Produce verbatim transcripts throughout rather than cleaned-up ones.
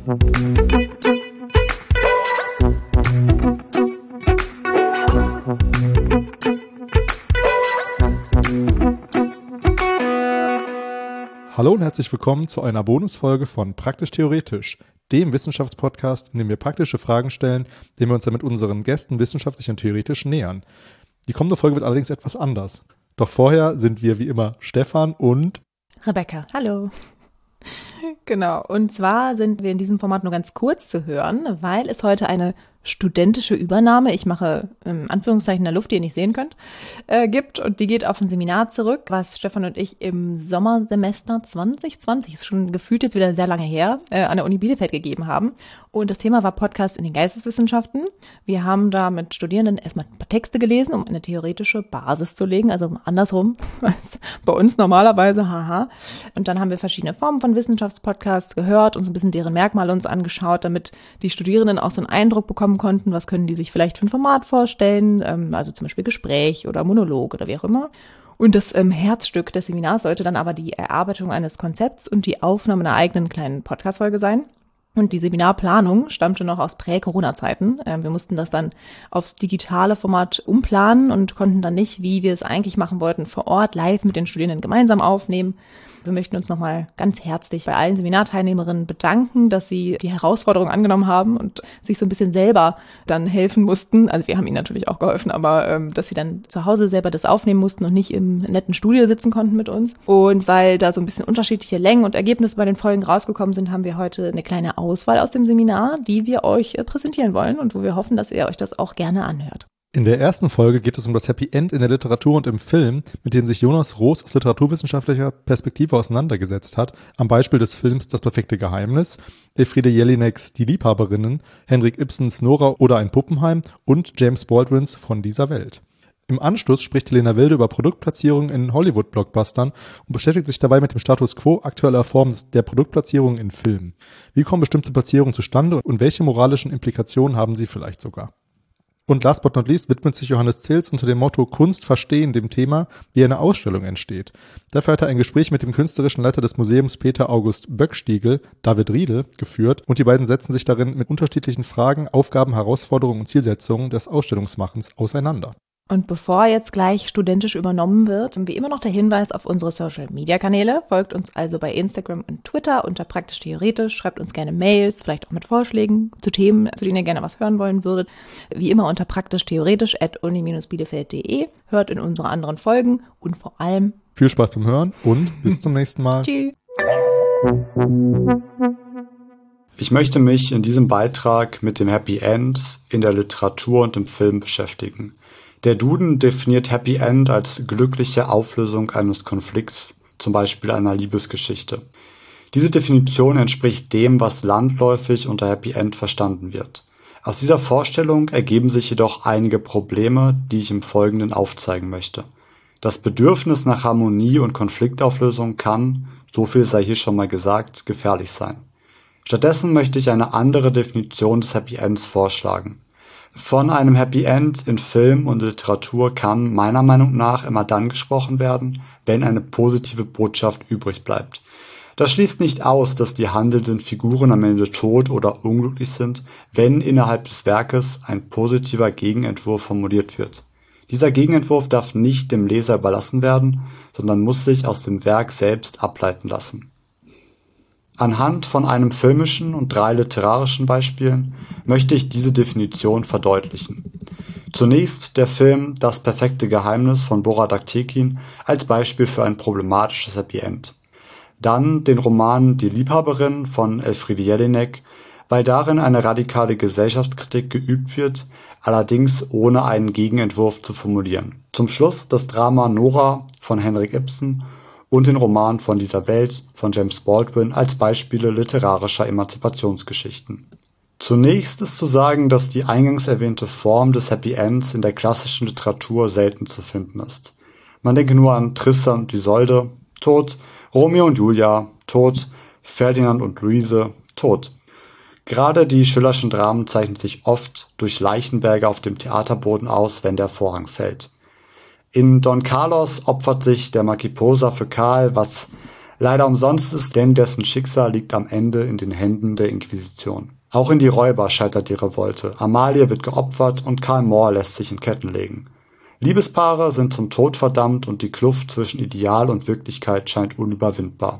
Hallo und herzlich willkommen zu einer Bonusfolge von Praktisch Theoretisch, dem Wissenschaftspodcast, in dem wir praktische Fragen stellen, dem wir uns dann mit unseren Gästen wissenschaftlich und theoretisch nähern. Die kommende Folge wird allerdings etwas anders. Doch vorher sind wir wie immer Stefan und Rebecca. Hallo. Genau, und zwar sind wir in diesem Format nur ganz kurz zu hören, weil es heute eine studentische Übernahme, ich mache in Anführungszeichen in der Luft, die ihr nicht sehen könnt, äh, gibt. Und die geht auf ein Seminar zurück, was Stefan und ich im Sommersemester zwanzig zwanzig, ist schon gefühlt jetzt wieder sehr lange her, äh, an der Uni Bielefeld gegeben haben. Und das Thema war Podcast in den Geisteswissenschaften. Wir haben da mit Studierenden erstmal ein paar Texte gelesen, um eine theoretische Basis zu legen, also andersrum als bei uns normalerweise, haha. Und dann haben wir verschiedene Formen von Wissenschaftspodcasts gehört und so ein bisschen deren Merkmale uns angeschaut, damit die Studierenden auch so einen Eindruck bekommen konnten, was können die sich vielleicht für ein Format vorstellen, ähm, also zum Beispiel Gespräch oder Monolog oder wie auch immer. Und das ähm, Herzstück des Seminars sollte dann aber die Erarbeitung eines Konzepts und die Aufnahme einer eigenen kleinen Podcast-Folge sein. Und die Seminarplanung stammte noch aus Prä-Corona-Zeiten. Ähm, wir mussten das dann aufs digitale Format umplanen und konnten dann nicht, wie wir es eigentlich machen wollten, vor Ort live mit den Studierenden gemeinsam aufnehmen. Wir möchten uns nochmal ganz herzlich bei allen Seminarteilnehmerinnen bedanken, dass sie die Herausforderung angenommen haben und sich so ein bisschen selber dann helfen mussten. Also wir haben ihnen natürlich auch geholfen, aber ähm, dass sie dann zu Hause selber das aufnehmen mussten und nicht im netten Studio sitzen konnten mit uns. Und weil da so ein bisschen unterschiedliche Längen und Ergebnisse bei den Folgen rausgekommen sind, haben wir heute eine kleine Auswahl aus dem Seminar, die wir euch äh, präsentieren wollen und wo wir hoffen, dass ihr euch das auch gerne anhört. In der ersten Folge geht es um das Happy End in der Literatur und im Film, mit dem sich Jonas Roos aus literaturwissenschaftlicher Perspektive auseinandergesetzt hat, am Beispiel des Films Das perfekte Geheimnis, Elfriede Jelineks Die Liebhaberinnen, Henrik Ibsens Nora oder ein Puppenheim und James Baldwins Von dieser Welt. Im Anschluss spricht Helena Wilde über Produktplatzierungen in Hollywood-Blockbustern und beschäftigt sich dabei mit dem Status quo aktueller Formen der Produktplatzierungen in Filmen. Wie kommen bestimmte Platzierungen zustande und welche moralischen Implikationen haben sie vielleicht sogar? Und last but not least widmet sich Johannes Zils unter dem Motto Kunst verstehen dem Thema, wie eine Ausstellung entsteht. Dafür hat er ein Gespräch mit dem künstlerischen Leiter des Museums Peter August Böckstiegel, David Riedel, geführt und die beiden setzen sich darin mit unterschiedlichen Fragen, Aufgaben, Herausforderungen und Zielsetzungen des Ausstellungsmachens auseinander. Und bevor jetzt gleich studentisch übernommen wird, wie immer noch der Hinweis auf unsere Social-Media-Kanäle. Folgt uns also bei Instagram und Twitter unter Praktisch Theoretisch. Schreibt uns gerne Mails, vielleicht auch mit Vorschlägen zu Themen, zu denen ihr gerne was hören wollen würdet. Wie immer unter praktischtheoretisch at uni dash bielefeld punkt de. Hört in unsere anderen Folgen und vor allem viel Spaß beim Hören und bis zum nächsten Mal. Tschüss. Ich möchte mich in diesem Beitrag mit dem Happy End in der Literatur und im Film beschäftigen. Der Duden definiert Happy End als glückliche Auflösung eines Konflikts, zum Beispiel einer Liebesgeschichte. Diese Definition entspricht dem, was landläufig unter Happy End verstanden wird. Aus dieser Vorstellung ergeben sich jedoch einige Probleme, die ich im Folgenden aufzeigen möchte. Das Bedürfnis nach Harmonie und Konfliktauflösung kann, so viel sei hier schon mal gesagt, gefährlich sein. Stattdessen möchte ich eine andere Definition des Happy Ends vorschlagen. Von einem Happy End in Film und Literatur kann meiner Meinung nach immer dann gesprochen werden, wenn eine positive Botschaft übrig bleibt. Das schließt nicht aus, dass die handelnden Figuren am Ende tot oder unglücklich sind, wenn innerhalb des Werkes ein positiver Gegenentwurf formuliert wird. Dieser Gegenentwurf darf nicht dem Leser überlassen werden, sondern muss sich aus dem Werk selbst ableiten lassen. Anhand von einem filmischen und drei literarischen Beispielen möchte ich diese Definition verdeutlichen. Zunächst der Film Das perfekte Geheimnis von Borat Aktekin als Beispiel für ein problematisches Happy End. Dann den Roman Die Liebhaberin von Elfriede Jelinek, weil darin eine radikale Gesellschaftskritik geübt wird, allerdings ohne einen Gegenentwurf zu formulieren. Zum Schluss das Drama Nora von Henrik Ibsen und den Roman Von dieser Welt von James Baldwin als Beispiele literarischer Emanzipationsgeschichten. Zunächst ist zu sagen, dass die eingangs erwähnte Form des Happy Ends in der klassischen Literatur selten zu finden ist. Man denke nur an Tristan und Isolde, tot, Romeo und Julia, tot, Ferdinand und Luise, tot. Gerade die Schillerschen Dramen zeichnen sich oft durch Leichenberge auf dem Theaterboden aus, wenn der Vorhang fällt. In Don Carlos opfert sich der Marquis Posa für Karl, was Leider umsonst ist, denn dessen Schicksal liegt am Ende in den Händen der Inquisition. Auch in die Räuber scheitert die Revolte. Amalie wird geopfert und Karl Mohr lässt sich in Ketten legen. Liebespaare sind zum Tod verdammt und die Kluft zwischen Ideal und Wirklichkeit scheint unüberwindbar.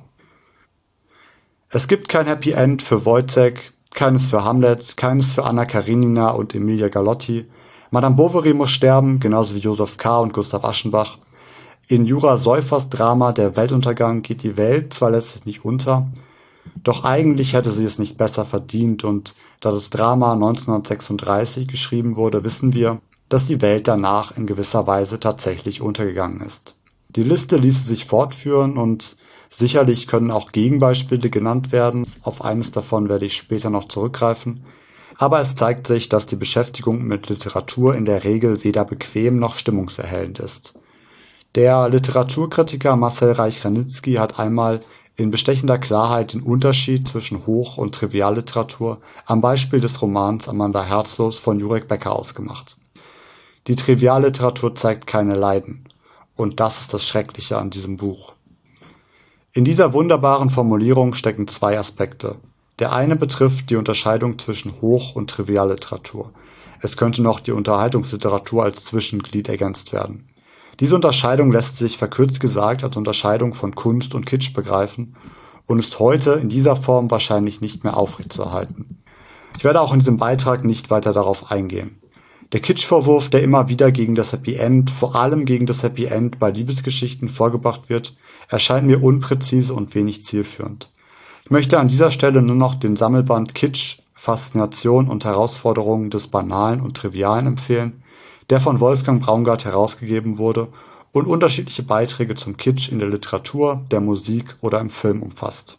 Es gibt kein Happy End für Wojtek, keines für Hamlet, keines für Anna Karenina und Emilia Galotti. Madame Bovary muss sterben, genauso wie Joseph K. und Gustav Aschenbach. In Jura Säufers Drama Der Weltuntergang geht die Welt zwar letztlich nicht unter, doch eigentlich hätte sie es nicht besser verdient und da das Drama neunzehnhundertsechsunddreißig geschrieben wurde, wissen wir, dass die Welt danach in gewisser Weise tatsächlich untergegangen ist. Die Liste ließe sich fortführen und sicherlich können auch Gegenbeispiele genannt werden, auf eines davon werde ich später noch zurückgreifen, aber es zeigt sich, dass die Beschäftigung mit Literatur in der Regel weder bequem noch stimmungserhellend ist. Der Literaturkritiker Marcel Reich-Ranitzky hat einmal in bestechender Klarheit den Unterschied zwischen Hoch- und Trivialliteratur am Beispiel des Romans Amanda Herzlos von Jurek Becker ausgemacht. Die Trivialliteratur zeigt keine Leiden. Und das ist das Schreckliche an diesem Buch. In dieser wunderbaren Formulierung stecken zwei Aspekte. Der eine betrifft die Unterscheidung zwischen Hoch- und Trivialliteratur. Es könnte noch die Unterhaltungsliteratur als Zwischenglied ergänzt werden. Diese Unterscheidung lässt sich verkürzt gesagt als Unterscheidung von Kunst und Kitsch begreifen und ist heute in dieser Form wahrscheinlich nicht mehr aufrechtzuerhalten. Ich werde auch in diesem Beitrag nicht weiter darauf eingehen. Der Kitschvorwurf, der immer wieder gegen das Happy End, vor allem gegen das Happy End bei Liebesgeschichten vorgebracht wird, erscheint mir unpräzise und wenig zielführend. Ich möchte an dieser Stelle nur noch den Sammelband Kitsch, Faszination und Herausforderungen des Banalen und Trivialen empfehlen, der von Wolfgang Braungart herausgegeben wurde und unterschiedliche Beiträge zum Kitsch in der Literatur, der Musik oder im Film umfasst.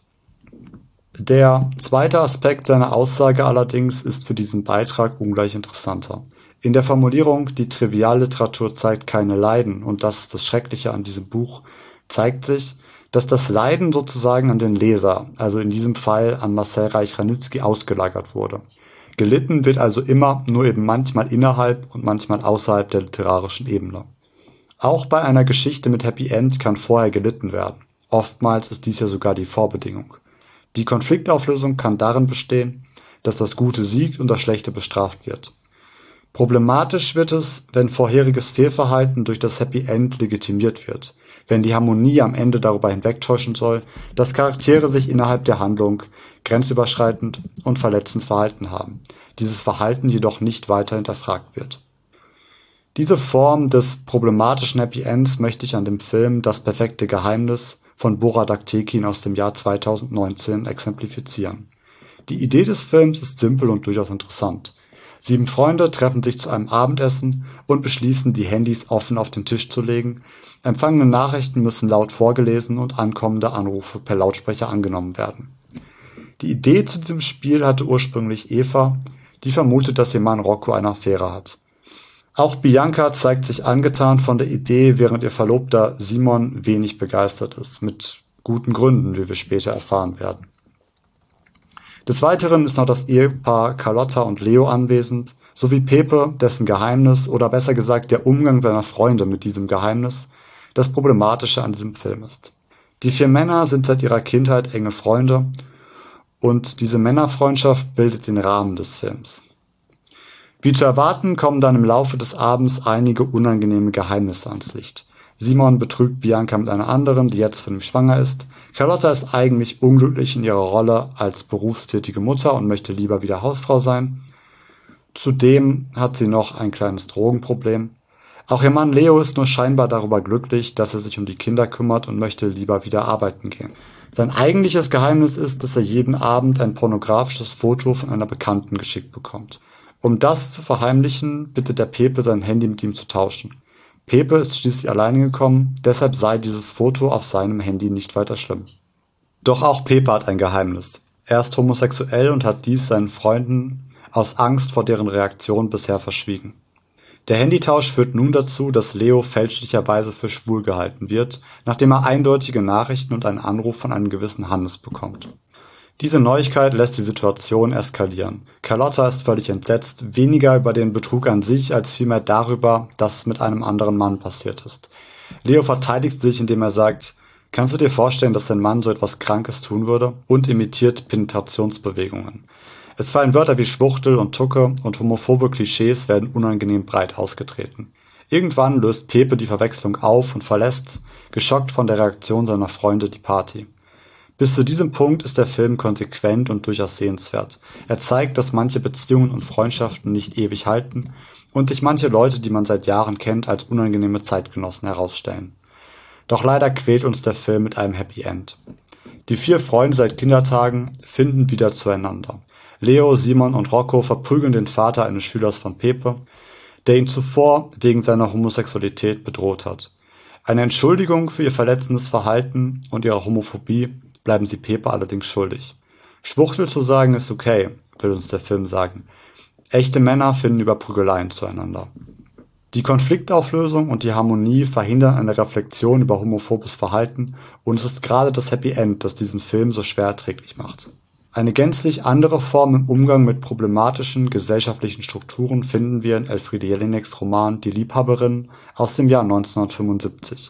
Der zweite Aspekt seiner Aussage allerdings ist für diesen Beitrag ungleich interessanter. In der Formulierung, die Trivialliteratur zeigt keine Leiden und das ist das Schreckliche an diesem Buch, zeigt sich, dass das Leiden sozusagen an den Leser, also in diesem Fall an Marcel Reich-Ranitzky, ausgelagert wurde. Gelitten wird also immer, nur eben manchmal innerhalb und manchmal außerhalb der literarischen Ebene. Auch bei einer Geschichte mit Happy End kann vorher gelitten werden. Oftmals ist dies ja sogar die Vorbedingung. Die Konfliktauflösung kann darin bestehen, dass das Gute siegt und das Schlechte bestraft wird. Problematisch wird es, wenn vorheriges Fehlverhalten durch das Happy End legitimiert wird, wenn die Harmonie am Ende darüber hinwegtäuschen soll, dass Charaktere sich innerhalb der Handlung grenzüberschreitend und verletzend verhalten haben, dieses Verhalten jedoch nicht weiter hinterfragt wird. Diese Form des problematischen Happy Ends möchte ich an dem Film Das perfekte Geheimnis von Borat Aktekin aus dem Jahr zweitausendneunzehn exemplifizieren. Die Idee des Films ist simpel und durchaus interessant. Sieben Freunde treffen sich zu einem Abendessen und beschließen, die Handys offen auf den Tisch zu legen. Empfangene Nachrichten müssen laut vorgelesen und ankommende Anrufe per Lautsprecher angenommen werden. Die Idee zu diesem Spiel hatte ursprünglich Eva, die vermutet, dass ihr Mann Rocco eine Affäre hat. Auch Bianca zeigt sich angetan von der Idee, während ihr Verlobter Simon wenig begeistert ist, mit guten Gründen, wie wir später erfahren werden. Des Weiteren ist noch das Ehepaar Carlotta und Leo anwesend, sowie Pepe, dessen Geheimnis oder besser gesagt der Umgang seiner Freunde mit diesem Geheimnis das Problematische an diesem Film ist. Die vier Männer sind seit ihrer Kindheit enge Freunde und diese Männerfreundschaft bildet den Rahmen des Films. Wie zu erwarten, kommen dann im Laufe des Abends einige unangenehme Geheimnisse ans Licht. Simon betrügt Bianca mit einer anderen, die jetzt von ihm schwanger ist. Carlotta ist eigentlich unglücklich in ihrer Rolle als berufstätige Mutter und möchte lieber wieder Hausfrau sein. Zudem hat sie noch ein kleines Drogenproblem. Auch ihr Mann Leo ist nur scheinbar darüber glücklich, dass er sich um die Kinder kümmert und möchte lieber wieder arbeiten gehen. Sein eigentliches Geheimnis ist, dass er jeden Abend ein pornografisches Foto von einer Bekannten geschickt bekommt. Um das zu verheimlichen, bittet der Pepe, sein Handy mit ihm zu tauschen. Pepe ist schließlich alleine gekommen, deshalb sei dieses Foto auf seinem Handy nicht weiter schlimm. Doch auch Pepe hat ein Geheimnis. Er ist homosexuell und hat dies seinen Freunden aus Angst vor deren Reaktion bisher verschwiegen. Der Handytausch führt nun dazu, dass Leo fälschlicherweise für schwul gehalten wird, nachdem er eindeutige Nachrichten und einen Anruf von einem gewissen Hannes bekommt. Diese Neuigkeit lässt die Situation eskalieren. Carlotta ist völlig entsetzt, weniger über den Betrug an sich, als vielmehr darüber, dass es mit einem anderen Mann passiert ist. Leo verteidigt sich, indem er sagt, Kannst du dir vorstellen, dass ein Mann so etwas Krankes tun würde? Und imitiert Penetrationsbewegungen. Es fallen Wörter wie Schwuchtel und Tucke und homophobe Klischees werden unangenehm breit ausgetreten. Irgendwann löst Pepe die Verwechslung auf und verlässt, geschockt von der Reaktion seiner Freunde, die Party. Bis zu diesem Punkt ist der Film konsequent und durchaus sehenswert. Er zeigt, dass manche Beziehungen und Freundschaften nicht ewig halten und sich manche Leute, die man seit Jahren kennt, als unangenehme Zeitgenossen herausstellen. Doch leider quält uns der Film mit einem Happy End. Die vier Freunde seit Kindertagen finden wieder zueinander. Leo, Simon und Rocco verprügeln den Vater eines Schülers von Pepe, der ihn zuvor wegen seiner Homosexualität bedroht hat. Eine Entschuldigung für ihr verletzendes Verhalten und ihre Homophobie bleiben sie Pepe allerdings schuldig. Schwuchtel zu sagen ist okay, will uns der Film sagen. Echte Männer finden über Prügeleien zueinander. Die Konfliktauflösung und die Harmonie verhindern eine Reflexion über homophobes Verhalten und es ist gerade das Happy End, das diesen Film so schwer erträglich macht. Eine gänzlich andere Form im Umgang mit problematischen gesellschaftlichen Strukturen finden wir in Elfriede Jelineks Roman Die Liebhaberin aus dem Jahr neunzehnhundertfünfundsiebzig.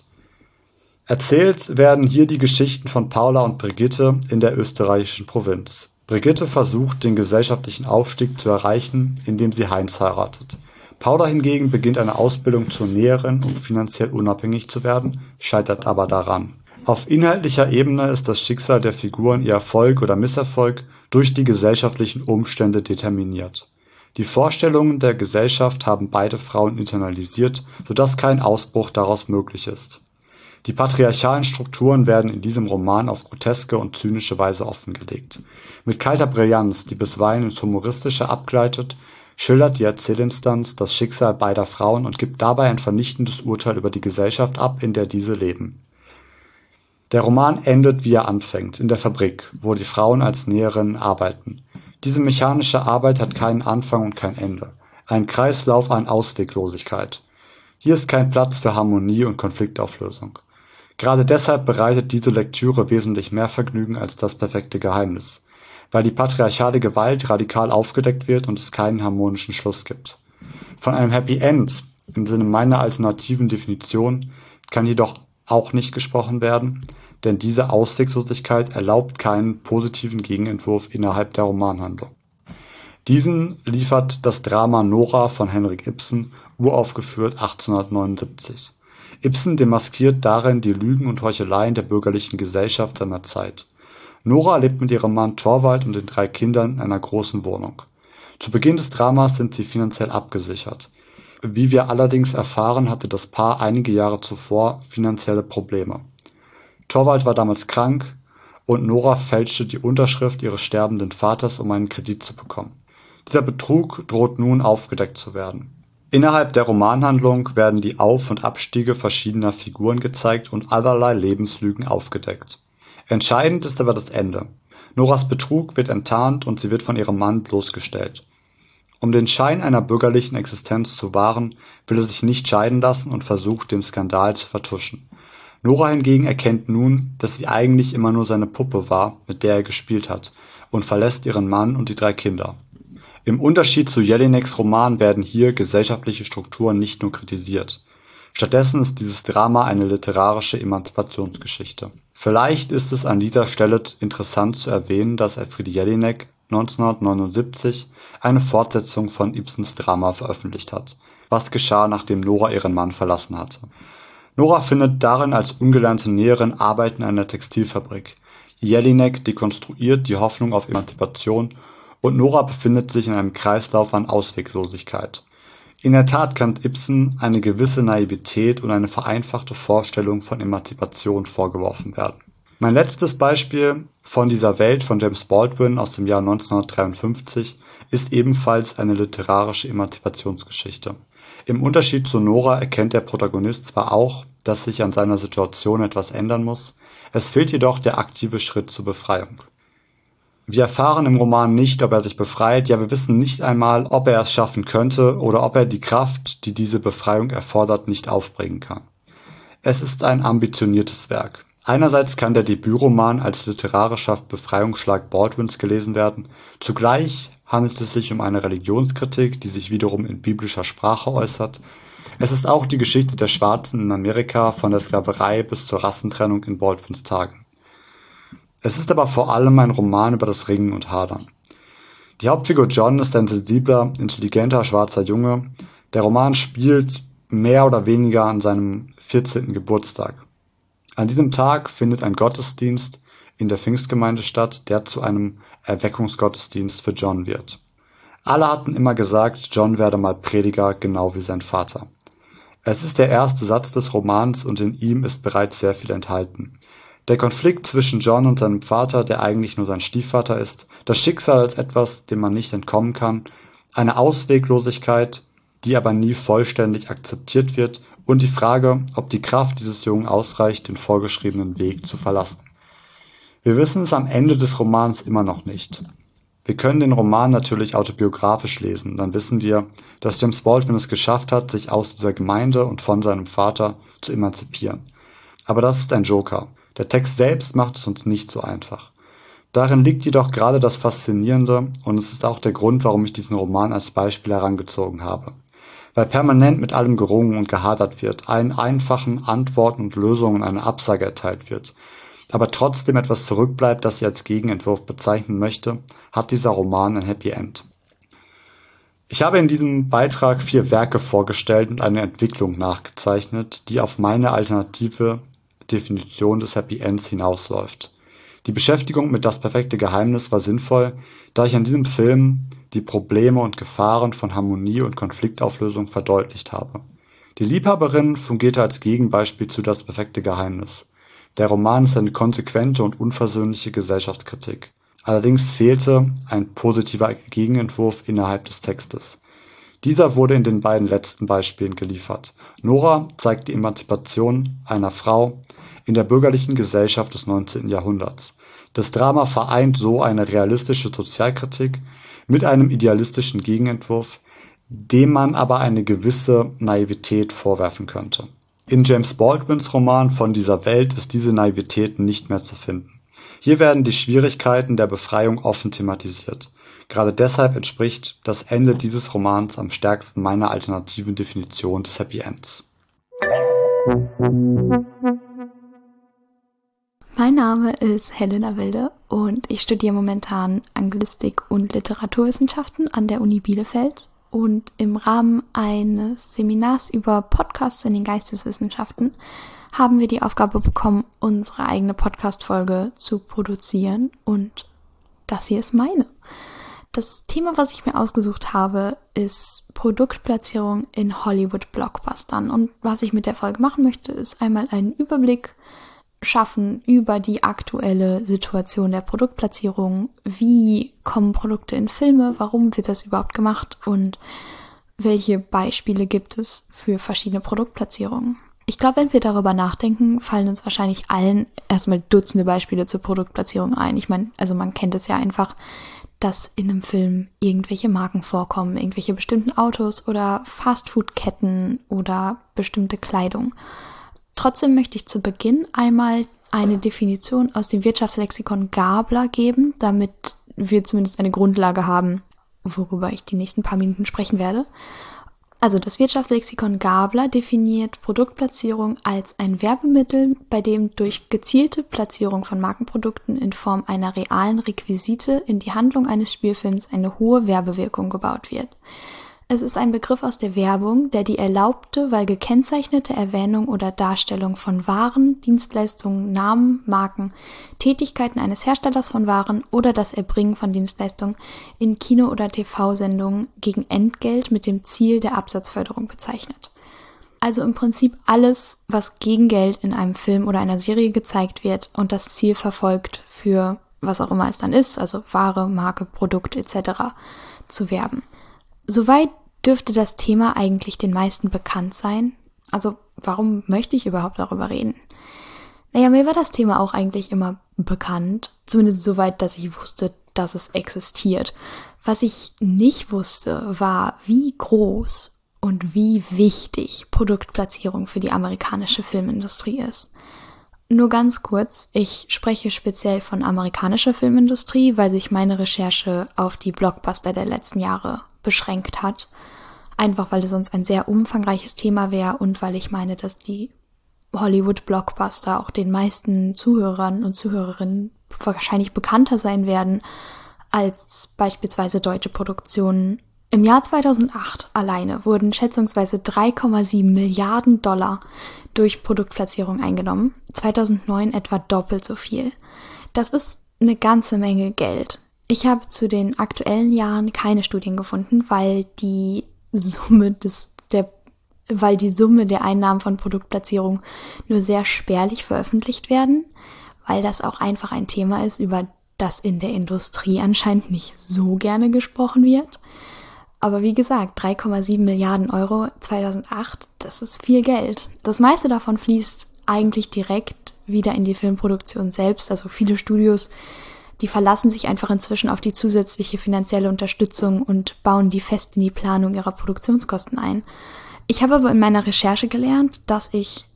Erzählt werden hier die Geschichten von Paula und Brigitte in der österreichischen Provinz. Brigitte versucht, den gesellschaftlichen Aufstieg zu erreichen, indem sie Heinz heiratet. Paula hingegen beginnt eine Ausbildung zur Näherin, um finanziell unabhängig zu werden, scheitert aber daran. Auf inhaltlicher Ebene ist das Schicksal der Figuren, ihr Erfolg oder Misserfolg, durch die gesellschaftlichen Umstände determiniert. Die Vorstellungen der Gesellschaft haben beide Frauen internalisiert, sodass kein Ausbruch daraus möglich ist. Die patriarchalen Strukturen werden in diesem Roman auf groteske und zynische Weise offengelegt. Mit kalter Brillanz, die bisweilen ins Humoristische abgleitet, schildert die Erzählinstanz das Schicksal beider Frauen und gibt dabei ein vernichtendes Urteil über die Gesellschaft ab, in der diese leben. Der Roman endet, wie er anfängt, in der Fabrik, wo die Frauen als Näherinnen arbeiten. Diese mechanische Arbeit hat keinen Anfang und kein Ende. Ein Kreislauf an Ausweglosigkeit. Hier ist kein Platz für Harmonie und Konfliktauflösung. Gerade deshalb bereitet diese Lektüre wesentlich mehr Vergnügen als Das perfekte Geheimnis, weil die patriarchale Gewalt radikal aufgedeckt wird und es keinen harmonischen Schluss gibt. Von einem Happy End, im Sinne meiner alternativen Definition, kann jedoch auch nicht gesprochen werden, denn diese Ausweglosigkeit erlaubt keinen positiven Gegenentwurf innerhalb der Romanhandlung. Diesen liefert das Drama Nora von Henrik Ibsen, uraufgeführt achtzehnhundertneunundsiebzig. Ibsen demaskiert darin die Lügen und Heucheleien der bürgerlichen Gesellschaft seiner Zeit. Nora lebt mit ihrem Mann Torvald und den drei Kindern in einer großen Wohnung. Zu Beginn des Dramas sind sie finanziell abgesichert. Wie wir allerdings erfahren, hatte das Paar einige Jahre zuvor finanzielle Probleme. Torvald war damals krank und Nora fälschte die Unterschrift ihres sterbenden Vaters, um einen Kredit zu bekommen. Dieser Betrug droht nun aufgedeckt zu werden. Innerhalb der Romanhandlung werden die Auf- und Abstiege verschiedener Figuren gezeigt und allerlei Lebenslügen aufgedeckt. Entscheidend ist aber das Ende. Noras Betrug wird enttarnt und sie wird von ihrem Mann bloßgestellt. Um den Schein einer bürgerlichen Existenz zu wahren, will er sich nicht scheiden lassen und versucht, den Skandal zu vertuschen. Nora hingegen erkennt nun, dass sie eigentlich immer nur seine Puppe war, mit der er gespielt hat, und verlässt ihren Mann und die drei Kinder. Im Unterschied zu Jelineks Roman werden hier gesellschaftliche Strukturen nicht nur kritisiert. Stattdessen ist dieses Drama eine literarische Emanzipationsgeschichte. Vielleicht ist es an dieser Stelle interessant zu erwähnen, dass Elfriede Jelinek neunzehnhundertneunundsiebzig eine Fortsetzung von Ibsens Drama veröffentlicht hat. Was geschah, nachdem Nora ihren Mann verlassen hatte? Nora findet darin als ungelernte Näherin Arbeit in einer Textilfabrik. Jelinek dekonstruiert die Hoffnung auf Emanzipation und Nora befindet sich in einem Kreislauf an Ausweglosigkeit. In der Tat kann Ibsen eine gewisse Naivität und eine vereinfachte Vorstellung von Emanzipation vorgeworfen werden. Mein letztes Beispiel von dieser Welt von James Baldwin aus dem Jahr neunzehnhundertdreiundfünfzig ist ebenfalls eine literarische Emanzipationsgeschichte. Im Unterschied zu Nora erkennt der Protagonist zwar auch, dass sich an seiner Situation etwas ändern muss, es fehlt jedoch der aktive Schritt zur Befreiung. Wir erfahren im Roman nicht, ob er sich befreit, ja wir wissen nicht einmal, ob er es schaffen könnte oder ob er die Kraft, die diese Befreiung erfordert, nicht aufbringen kann. Es ist ein ambitioniertes Werk. Einerseits kann der Debütroman als literarischer Befreiungsschlag Baldwins gelesen werden, zugleich handelt es sich um eine Religionskritik, die sich wiederum in biblischer Sprache äußert. Es ist auch die Geschichte der Schwarzen in Amerika von der Sklaverei bis zur Rassentrennung in Baldwins Tagen. Es ist aber vor allem ein Roman über das Ringen und Hadern. Die Hauptfigur John ist ein sensibler, intelligenter, schwarzer Junge. Der Roman spielt mehr oder weniger an seinem vierzehnten Geburtstag. An diesem Tag findet ein Gottesdienst in der Pfingstgemeinde statt, der zu einem Erweckungsgottesdienst für John wird. Alle hatten immer gesagt, John werde mal Prediger, genau wie sein Vater. Es ist der erste Satz des Romans und in ihm ist bereits sehr viel enthalten. Der Konflikt zwischen John und seinem Vater, der eigentlich nur sein Stiefvater ist, das Schicksal als etwas, dem man nicht entkommen kann, eine Ausweglosigkeit, die aber nie vollständig akzeptiert wird, und die Frage, ob die Kraft dieses Jungen ausreicht, den vorgeschriebenen Weg zu verlassen. Wir wissen es am Ende des Romans immer noch nicht. Wir können den Roman natürlich autobiografisch lesen, dann wissen wir, dass James Baldwin es geschafft hat, sich aus dieser Gemeinde und von seinem Vater zu emanzipieren. Aber das ist ein Joker. Der Text selbst macht es uns nicht so einfach. Darin liegt jedoch gerade das Faszinierende und es ist auch der Grund, warum ich diesen Roman als Beispiel herangezogen habe. Weil permanent mit allem gerungen und gehadert wird, allen einfachen Antworten und Lösungen eine Absage erteilt wird, aber trotzdem etwas zurückbleibt, das ich als Gegenentwurf bezeichnen möchte, hat dieser Roman ein Happy End. Ich habe in diesem Beitrag vier Werke vorgestellt und eine Entwicklung nachgezeichnet, die auf meine alternative Definition des Happy Ends hinausläuft. Die Beschäftigung mit Das perfekte Geheimnis war sinnvoll, da ich an diesem Film die Probleme und Gefahren von Harmonie und Konfliktauflösung verdeutlicht habe. Die Liebhaberin fungierte als Gegenbeispiel zu Das perfekte Geheimnis. Der Roman ist eine konsequente und unversöhnliche Gesellschaftskritik. Allerdings fehlte ein positiver Gegenentwurf innerhalb des Textes. Dieser wurde in den beiden letzten Beispielen geliefert. Nora zeigt die Emanzipation einer Frau in der bürgerlichen Gesellschaft des neunzehnten Jahrhunderts. Das Drama vereint so eine realistische Sozialkritik mit einem idealistischen Gegenentwurf, dem man aber eine gewisse Naivität vorwerfen könnte. In James Baldwins Roman Von dieser Welt ist diese Naivität nicht mehr zu finden. Hier werden die Schwierigkeiten der Befreiung offen thematisiert. Gerade deshalb entspricht das Ende dieses Romans am stärksten meiner alternativen Definition des Happy Ends. Mein Name ist Helena Wilde und ich studiere momentan Anglistik und Literaturwissenschaften an der Uni Bielefeld. Und im Rahmen eines Seminars über Podcasts in den Geisteswissenschaften haben wir die Aufgabe bekommen, unsere eigene Podcast-Folge zu produzieren. Und das hier ist meine. Das Thema, was ich mir ausgesucht habe, ist Produktplatzierung in Hollywood-Blockbustern. Und was ich mit der Folge machen möchte, ist einmal einen Überblick schaffen über die aktuelle Situation der Produktplatzierung. Wie kommen Produkte in Filme? Warum wird das überhaupt gemacht? Und welche Beispiele gibt es für verschiedene Produktplatzierungen? Ich glaube, wenn wir darüber nachdenken, fallen uns wahrscheinlich allen erstmal Dutzende Beispiele zur Produktplatzierung ein. Ich meine, also man kennt es ja einfach, dass in einem Film irgendwelche Marken vorkommen, irgendwelche bestimmten Autos oder Fastfood-Ketten oder bestimmte Kleidung. Trotzdem möchte ich zu Beginn einmal eine Definition aus dem Wirtschaftslexikon Gabler geben, damit wir zumindest eine Grundlage haben, worüber ich die nächsten paar Minuten sprechen werde. Also das Wirtschaftslexikon Gabler definiert Produktplatzierung als ein Werbemittel, bei dem durch gezielte Platzierung von Markenprodukten in Form einer realen Requisite in die Handlung eines Spielfilms eine hohe Werbewirkung gebaut wird. Es ist ein Begriff aus der Werbung, der die erlaubte, weil gekennzeichnete Erwähnung oder Darstellung von Waren, Dienstleistungen, Namen, Marken, Tätigkeiten eines Herstellers von Waren oder das Erbringen von Dienstleistungen in Kino- oder T V-Sendungen gegen Entgelt mit dem Ziel der Absatzförderung bezeichnet. Also im Prinzip alles, was gegen Geld in einem Film oder einer Serie gezeigt wird und das Ziel verfolgt, für was auch immer es dann ist, also Ware, Marke, Produkt et cetera, zu werben. Soweit dürfte das Thema eigentlich den meisten bekannt sein. Also warum möchte ich überhaupt darüber reden? Naja, mir war das Thema auch eigentlich immer bekannt. Zumindest soweit, dass ich wusste, dass es existiert. Was ich nicht wusste, war, wie groß und wie wichtig Produktplatzierung für die amerikanische Filmindustrie ist. Nur ganz kurz, ich spreche speziell von amerikanischer Filmindustrie, weil sich meine Recherche auf die Blockbuster der letzten Jahre beschränkt hat. Einfach weil es sonst ein sehr umfangreiches Thema wäre und weil ich meine, dass die Hollywood-Blockbuster auch den meisten Zuhörern und Zuhörerinnen wahrscheinlich bekannter sein werden als beispielsweise deutsche Produktionen. Im Jahr zweitausendacht alleine wurden schätzungsweise drei Komma sieben Milliarden Dollar durch Produktplatzierung eingenommen, zweitausendneun etwa doppelt so viel. Das ist eine ganze Menge Geld. Ich habe zu den aktuellen Jahren keine Studien gefunden, weil die Summe des der weil die Summe der Einnahmen von Produktplatzierung nur sehr spärlich veröffentlicht werden, weil das auch einfach ein Thema ist, über das in der Industrie anscheinend nicht so gerne gesprochen wird. Aber wie gesagt, drei Komma sieben Milliarden Euro zweitausendacht, das ist viel Geld. Das meiste davon fließt eigentlich direkt wieder in die Filmproduktion selbst. Also viele Studios, die verlassen sich einfach inzwischen auf die zusätzliche finanzielle Unterstützung und bauen die fest in die Planung ihrer Produktionskosten ein. Ich habe aber in meiner Recherche gelernt, dass ich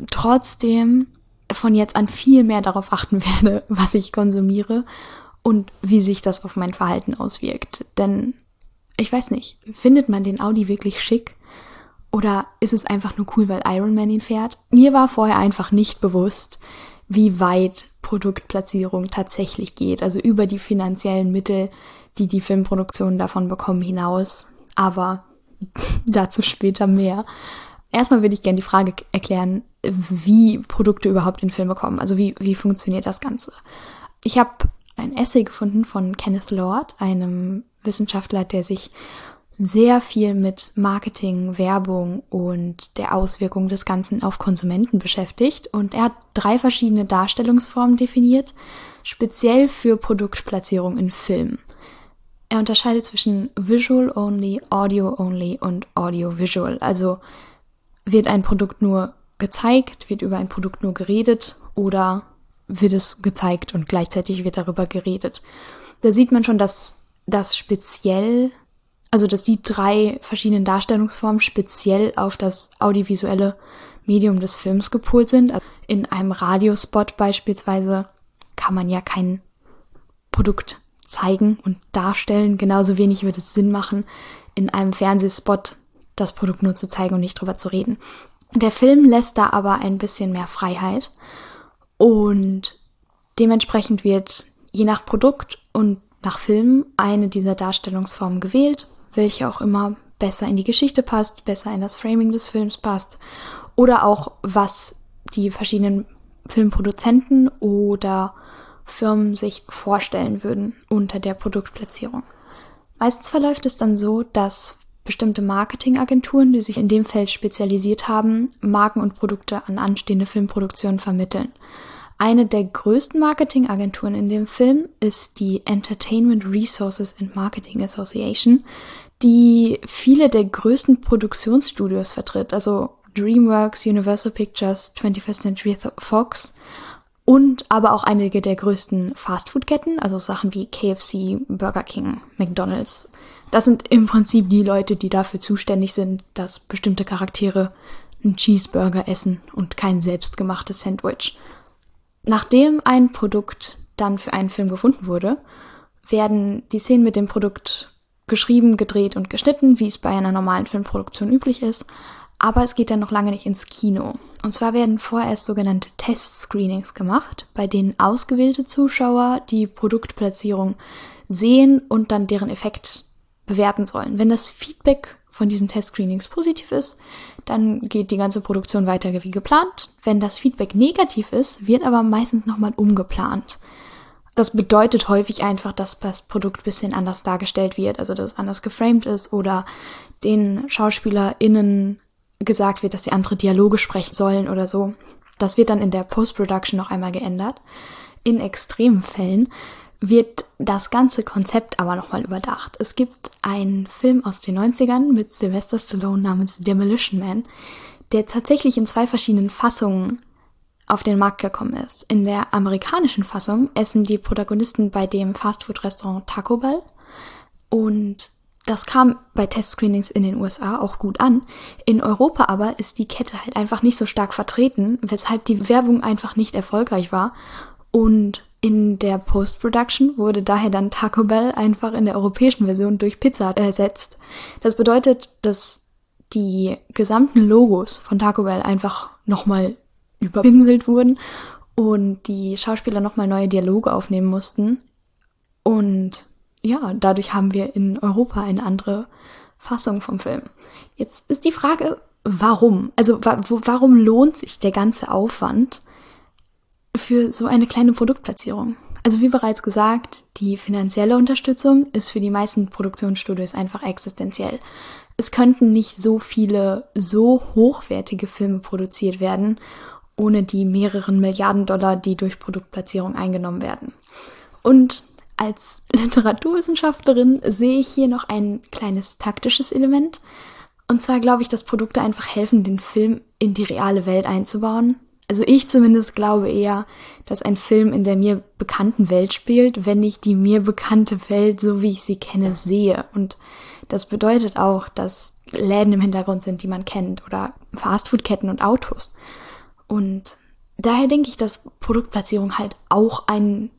trotzdem von jetzt an viel mehr darauf achten werde, was ich konsumiere und wie sich das auf mein Verhalten auswirkt. Denn ich weiß nicht, findet man den Audi wirklich schick? Oder ist es einfach nur cool, weil Iron Man ihn fährt? Mir war vorher einfach nicht bewusst, wie weit Produktplatzierung tatsächlich geht. Also über die finanziellen Mittel, die die Filmproduktionen davon bekommen, hinaus. Aber dazu später mehr. Erstmal würde ich gerne die Frage erklären, wie Produkte überhaupt in Filme kommen. Also wie, wie funktioniert das Ganze? Ich habe ein Essay gefunden von Kenneth Lord, einem Wissenschaftler, der sich sehr viel mit Marketing, Werbung und der Auswirkung des Ganzen auf Konsumenten beschäftigt. Und er hat drei verschiedene Darstellungsformen definiert, speziell für Produktplatzierung in Filmen. Er unterscheidet zwischen Visual Only, Audio Only und Audio Visual. Also wird ein Produkt nur gezeigt, wird über ein Produkt nur geredet oder wird es gezeigt und gleichzeitig wird darüber geredet. Da sieht man schon, dass das speziell, also dass die drei verschiedenen Darstellungsformen speziell auf das audiovisuelle Medium des Films gepolt sind. Also in einem Radiospot beispielsweise kann man ja kein Produkt zeigen und darstellen. Genauso wenig wird es Sinn machen, in einem Fernsehspot das Produkt nur zu zeigen und nicht drüber zu reden. Der Film lässt da aber ein bisschen mehr Freiheit und dementsprechend wird je nach Produkt und nach Film eine dieser Darstellungsformen gewählt, welche auch immer besser in die Geschichte passt, besser in das Framing des Films passt oder auch was die verschiedenen Filmproduzenten oder Firmen sich vorstellen würden unter der Produktplatzierung. Meistens verläuft es dann so, dass bestimmte Marketingagenturen, die sich in dem Feld spezialisiert haben, Marken und Produkte an anstehende Filmproduktionen vermitteln. Eine der größten Marketingagenturen in dem Film ist die Entertainment Resources and Marketing Association, die viele der größten Produktionsstudios vertritt, also DreamWorks, Universal Pictures, twenty-first Century Fox und aber auch einige der größten Fastfood-Ketten, also Sachen wie K F C, Burger King, McDonald's. Das sind im Prinzip die Leute, die dafür zuständig sind, dass bestimmte Charaktere einen Cheeseburger essen und kein selbstgemachtes Sandwich. Nachdem ein Produkt dann für einen Film gefunden wurde, werden die Szenen mit dem Produkt geschrieben, gedreht und geschnitten, wie es bei einer normalen Filmproduktion üblich ist. Aber es geht dann noch lange nicht ins Kino. Und zwar werden vorerst sogenannte Test-Screenings gemacht, bei denen ausgewählte Zuschauer die Produktplatzierung sehen und dann deren Effekt bewerten sollen. Wenn das Feedback von diesen Test-Screenings positiv ist, dann geht die ganze Produktion weiter wie geplant. Wenn das Feedback negativ ist, wird aber meistens nochmal umgeplant. Das bedeutet häufig einfach, dass das Produkt ein bisschen anders dargestellt wird, also dass es anders geframed ist oder den SchauspielerInnen gesagt wird, dass sie andere Dialoge sprechen sollen oder so. Das wird dann in der Post-Production noch einmal geändert. In extremen Fällen wird das ganze Konzept aber nochmal überdacht. Es gibt einen Film aus den neunzigern mit Sylvester Stallone namens Demolition Man, der tatsächlich in zwei verschiedenen Fassungen auf den Markt gekommen ist. In der amerikanischen Fassung essen die Protagonisten bei dem Fastfood-Restaurant Taco Bell und das kam bei Testscreenings in den U S A auch gut an. In Europa aber ist die Kette halt einfach nicht so stark vertreten, weshalb die Werbung einfach nicht erfolgreich war und In der Post-Production wurde daher dann Taco Bell einfach in der europäischen Version durch Pizza ersetzt. Das bedeutet, dass die gesamten Logos von Taco Bell einfach nochmal überpinselt wurden und die Schauspieler nochmal neue Dialoge aufnehmen mussten. Und ja, dadurch haben wir in Europa eine andere Fassung vom Film. Jetzt ist die Frage, warum? Also wa- warum lohnt sich der ganze Aufwand für so eine kleine Produktplatzierung? Also wie bereits gesagt, die finanzielle Unterstützung ist für die meisten Produktionsstudios einfach existenziell. Es könnten nicht so viele so hochwertige Filme produziert werden, ohne die mehreren Milliarden Dollar, die durch Produktplatzierung eingenommen werden. Und als Literaturwissenschaftlerin sehe ich hier noch ein kleines taktisches Element. Und zwar glaube ich, dass Produkte einfach helfen, den Film in die reale Welt einzubauen. Also ich zumindest glaube eher, dass ein Film in der mir bekannten Welt spielt, wenn ich die mir bekannte Welt, so wie ich sie kenne, sehe. Und das bedeutet auch, dass Läden im Hintergrund sind, die man kennt, oder Fastfood-Ketten und Autos. Und daher denke ich, dass Produktplatzierung halt auch ein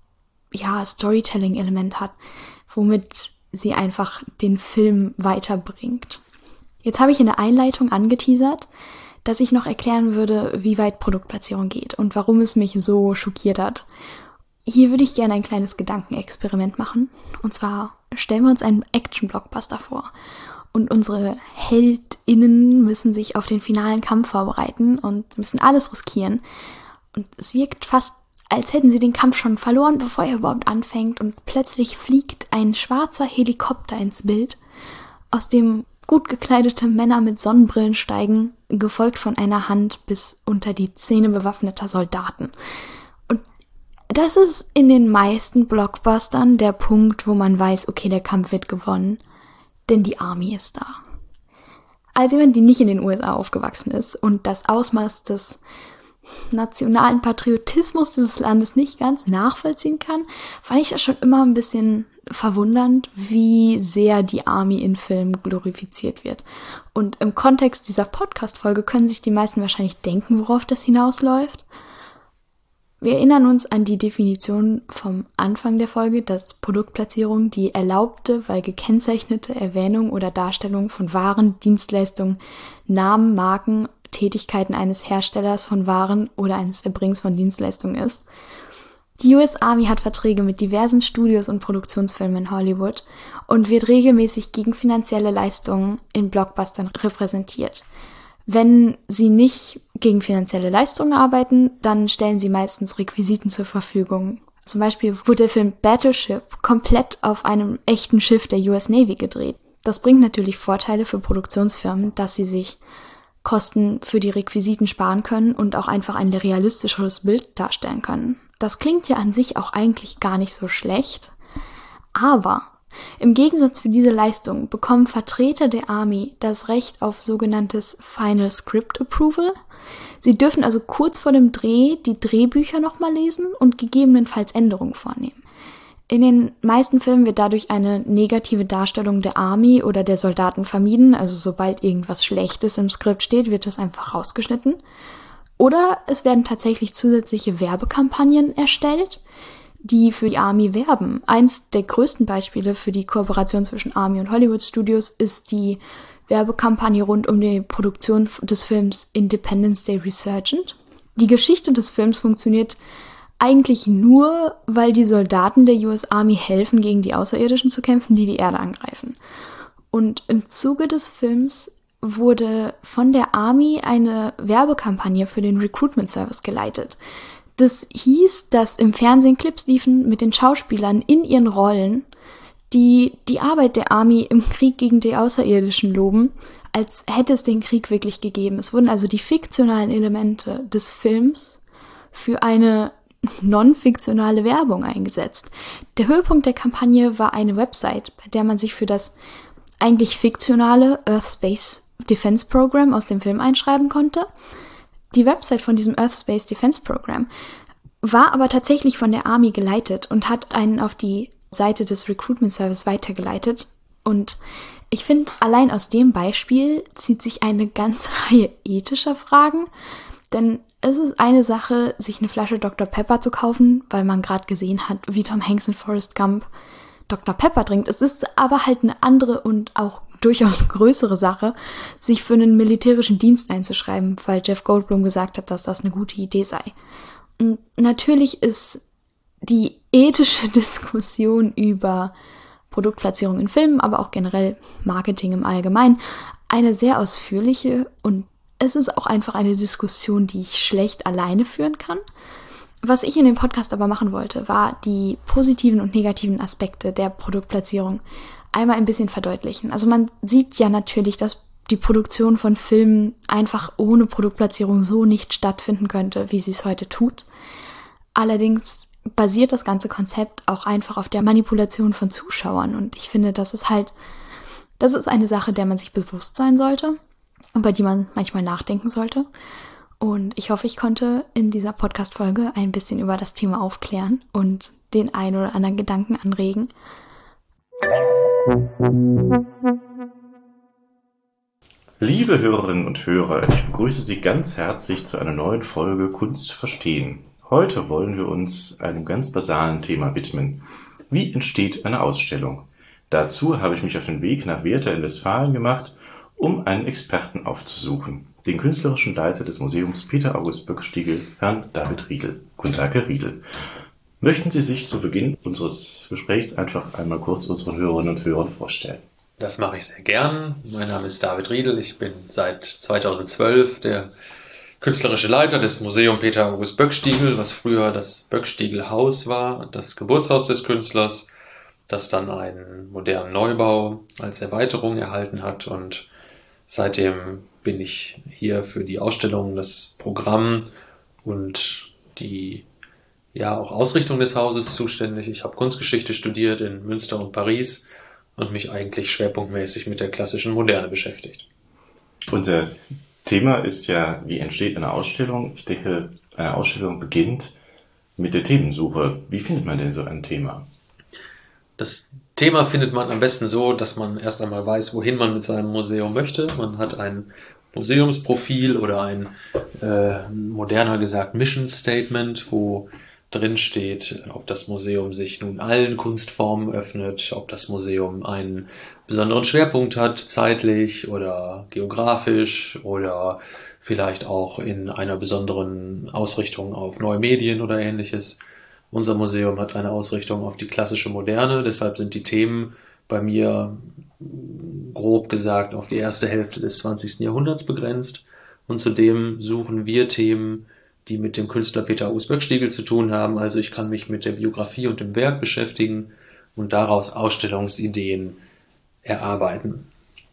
ja, Storytelling-Element hat, womit sie einfach den Film weiterbringt. Jetzt habe ich in der Einleitung angeteasert, dass ich noch erklären würde, wie weit Produktplatzierung geht und warum es mich so schockiert hat. Hier würde ich gerne ein kleines Gedankenexperiment machen. Und zwar stellen wir uns einen Action-Blockbuster vor. Und unsere HeldInnen müssen sich auf den finalen Kampf vorbereiten und müssen alles riskieren. Und es wirkt fast, als hätten sie den Kampf schon verloren, bevor er überhaupt anfängt. Und plötzlich fliegt ein schwarzer Helikopter ins Bild, aus dem gut gekleidete Männer mit Sonnenbrillen steigen, gefolgt von einer Hand bis unter die Zähne bewaffneter Soldaten. Und das ist in den meisten Blockbustern der Punkt, wo man weiß, okay, der Kampf wird gewonnen, denn die Army ist da. Als jemand, die nicht in den U S A aufgewachsen ist und das Ausmaß des nationalen Patriotismus dieses Landes nicht ganz nachvollziehen kann, fand ich das schon immer ein bisschen verwundernd, wie sehr die Army in Filmen glorifiziert wird. Und im Kontext dieser Podcast-Folge können sich die meisten wahrscheinlich denken, worauf das hinausläuft. Wir erinnern uns an die Definition vom Anfang der Folge, dass Produktplatzierung die erlaubte, weil gekennzeichnete Erwähnung oder Darstellung von Waren, Dienstleistungen, Namen, Marken, Tätigkeiten eines Herstellers von Waren oder eines Erbringers von Dienstleistungen ist. Die U S Army hat Verträge mit diversen Studios und Produktionsfirmen in Hollywood und wird regelmäßig gegen finanzielle Leistungen in Blockbustern repräsentiert. Wenn sie nicht gegen finanzielle Leistungen arbeiten, dann stellen sie meistens Requisiten zur Verfügung. Zum Beispiel wurde der Film Battleship komplett auf einem echten Schiff der U S Navy gedreht. Das bringt natürlich Vorteile für Produktionsfirmen, dass sie sich Kosten für die Requisiten sparen können und auch einfach ein realistischeres Bild darstellen können. Das klingt ja an sich auch eigentlich gar nicht so schlecht, aber im Gegensatz für diese Leistung bekommen Vertreter der Army das Recht auf sogenanntes Final Script Approval. Sie dürfen also kurz vor dem Dreh die Drehbücher nochmal lesen und gegebenenfalls Änderungen vornehmen. In den meisten Filmen wird dadurch eine negative Darstellung der Army oder der Soldaten vermieden. Also sobald irgendwas Schlechtes im Skript steht, wird das einfach rausgeschnitten. Oder es werden tatsächlich zusätzliche Werbekampagnen erstellt, die für die Army werben. Eins der größten Beispiele für die Kooperation zwischen Army und Hollywood Studios ist die Werbekampagne rund um die Produktion des Films Independence Day Resurgent. Die Geschichte des Films funktioniert eigentlich nur, weil die Soldaten der U S Army helfen, gegen die Außerirdischen zu kämpfen, die die Erde angreifen. Und im Zuge des Films wurde von der Army eine Werbekampagne für den Recruitment Service geleitet. Das hieß, dass im Fernsehen Clips liefen mit den Schauspielern in ihren Rollen, die die Arbeit der Army im Krieg gegen die Außerirdischen loben, als hätte es den Krieg wirklich gegeben. Es wurden also die fiktionalen Elemente des Films für eine non-fiktionale Werbung eingesetzt. Der Höhepunkt der Kampagne war eine Website, bei der man sich für das eigentlich fiktionale Earth Space Defense Program aus dem Film einschreiben konnte. Die Website von diesem Earth Space Defense Program war aber tatsächlich von der Army geleitet und hat einen auf die Seite des Recruitment Service weitergeleitet. Und ich finde, allein aus dem Beispiel zieht sich eine ganze Reihe ethischer Fragen, denn Es ist eine Sache, sich eine Flasche Doktor Pepper zu kaufen, weil man gerade gesehen hat, wie Tom Hanks in Forrest Gump Doktor Pepper trinkt. Es ist aber halt eine andere und auch durchaus größere Sache, sich für einen militärischen Dienst einzuschreiben, weil Jeff Goldblum gesagt hat, dass das eine gute Idee sei. Und natürlich ist die ethische Diskussion über Produktplatzierung in Filmen, aber auch generell Marketing im Allgemeinen, eine sehr ausführliche, und es ist auch einfach eine Diskussion, die ich schlecht alleine führen kann. Was ich in dem Podcast aber machen wollte, war die positiven und negativen Aspekte der Produktplatzierung einmal ein bisschen verdeutlichen. Also man sieht ja natürlich, dass die Produktion von Filmen einfach ohne Produktplatzierung so nicht stattfinden könnte, wie sie es heute tut. Allerdings basiert das ganze Konzept auch einfach auf der Manipulation von Zuschauern. Und ich finde, das ist halt, das ist eine Sache, der man sich bewusst sein sollte und bei die man manchmal nachdenken sollte. Und ich hoffe, ich konnte in dieser Podcast-Folge ein bisschen über das Thema aufklären und den einen oder anderen Gedanken anregen. Liebe Hörerinnen und Hörer, ich begrüße Sie ganz herzlich zu einer neuen Folge Kunst verstehen. Heute wollen wir uns einem ganz basalen Thema widmen. Wie entsteht eine Ausstellung? Dazu habe ich mich auf den Weg nach Werther in Westfalen gemacht, um einen Experten aufzusuchen, den künstlerischen Leiter des Museums Peter August Böckstiegel, Herrn David Riedel. Guten Tag, Herr Riedel. Möchten Sie sich zu Beginn unseres Gesprächs einfach einmal kurz unseren Hörerinnen und Hörern vorstellen? Das mache ich sehr gern. Mein Name ist David Riedel. Ich bin seit zweitausendzwölf der künstlerische Leiter des Museums Peter August Böckstiegel, was früher das Böckstiegel-Haus war, das Geburtshaus des Künstlers, das dann einen modernen Neubau als Erweiterung erhalten hat. Und seitdem bin ich hier für die Ausstellung, das Programm und die ja auch Ausrichtung des Hauses zuständig. Ich habe Kunstgeschichte studiert in Münster und Paris und mich eigentlich schwerpunktmäßig mit der klassischen Moderne beschäftigt. Unser Thema ist ja, wie entsteht eine Ausstellung? Ich denke, eine Ausstellung beginnt mit der Themensuche. Wie findet man denn so ein Thema? Das Thema findet man am besten so, dass man erst einmal weiß, wohin man mit seinem Museum möchte. Man hat ein Museumsprofil oder ein äh, moderner gesagt Mission Statement, wo drin steht, ob das Museum sich nun allen Kunstformen öffnet, ob das Museum einen besonderen Schwerpunkt hat, zeitlich oder geografisch oder vielleicht auch in einer besonderen Ausrichtung auf neue Medien oder ähnliches. Unser Museum hat eine Ausrichtung auf die klassische Moderne, deshalb sind die Themen bei mir grob gesagt auf die erste Hälfte des zwanzigsten Jahrhunderts begrenzt und zudem suchen wir Themen, die mit dem Künstler Peter August Böckstiegel zu tun haben. Also ich kann mich mit der Biografie und dem Werk beschäftigen und daraus Ausstellungsideen erarbeiten.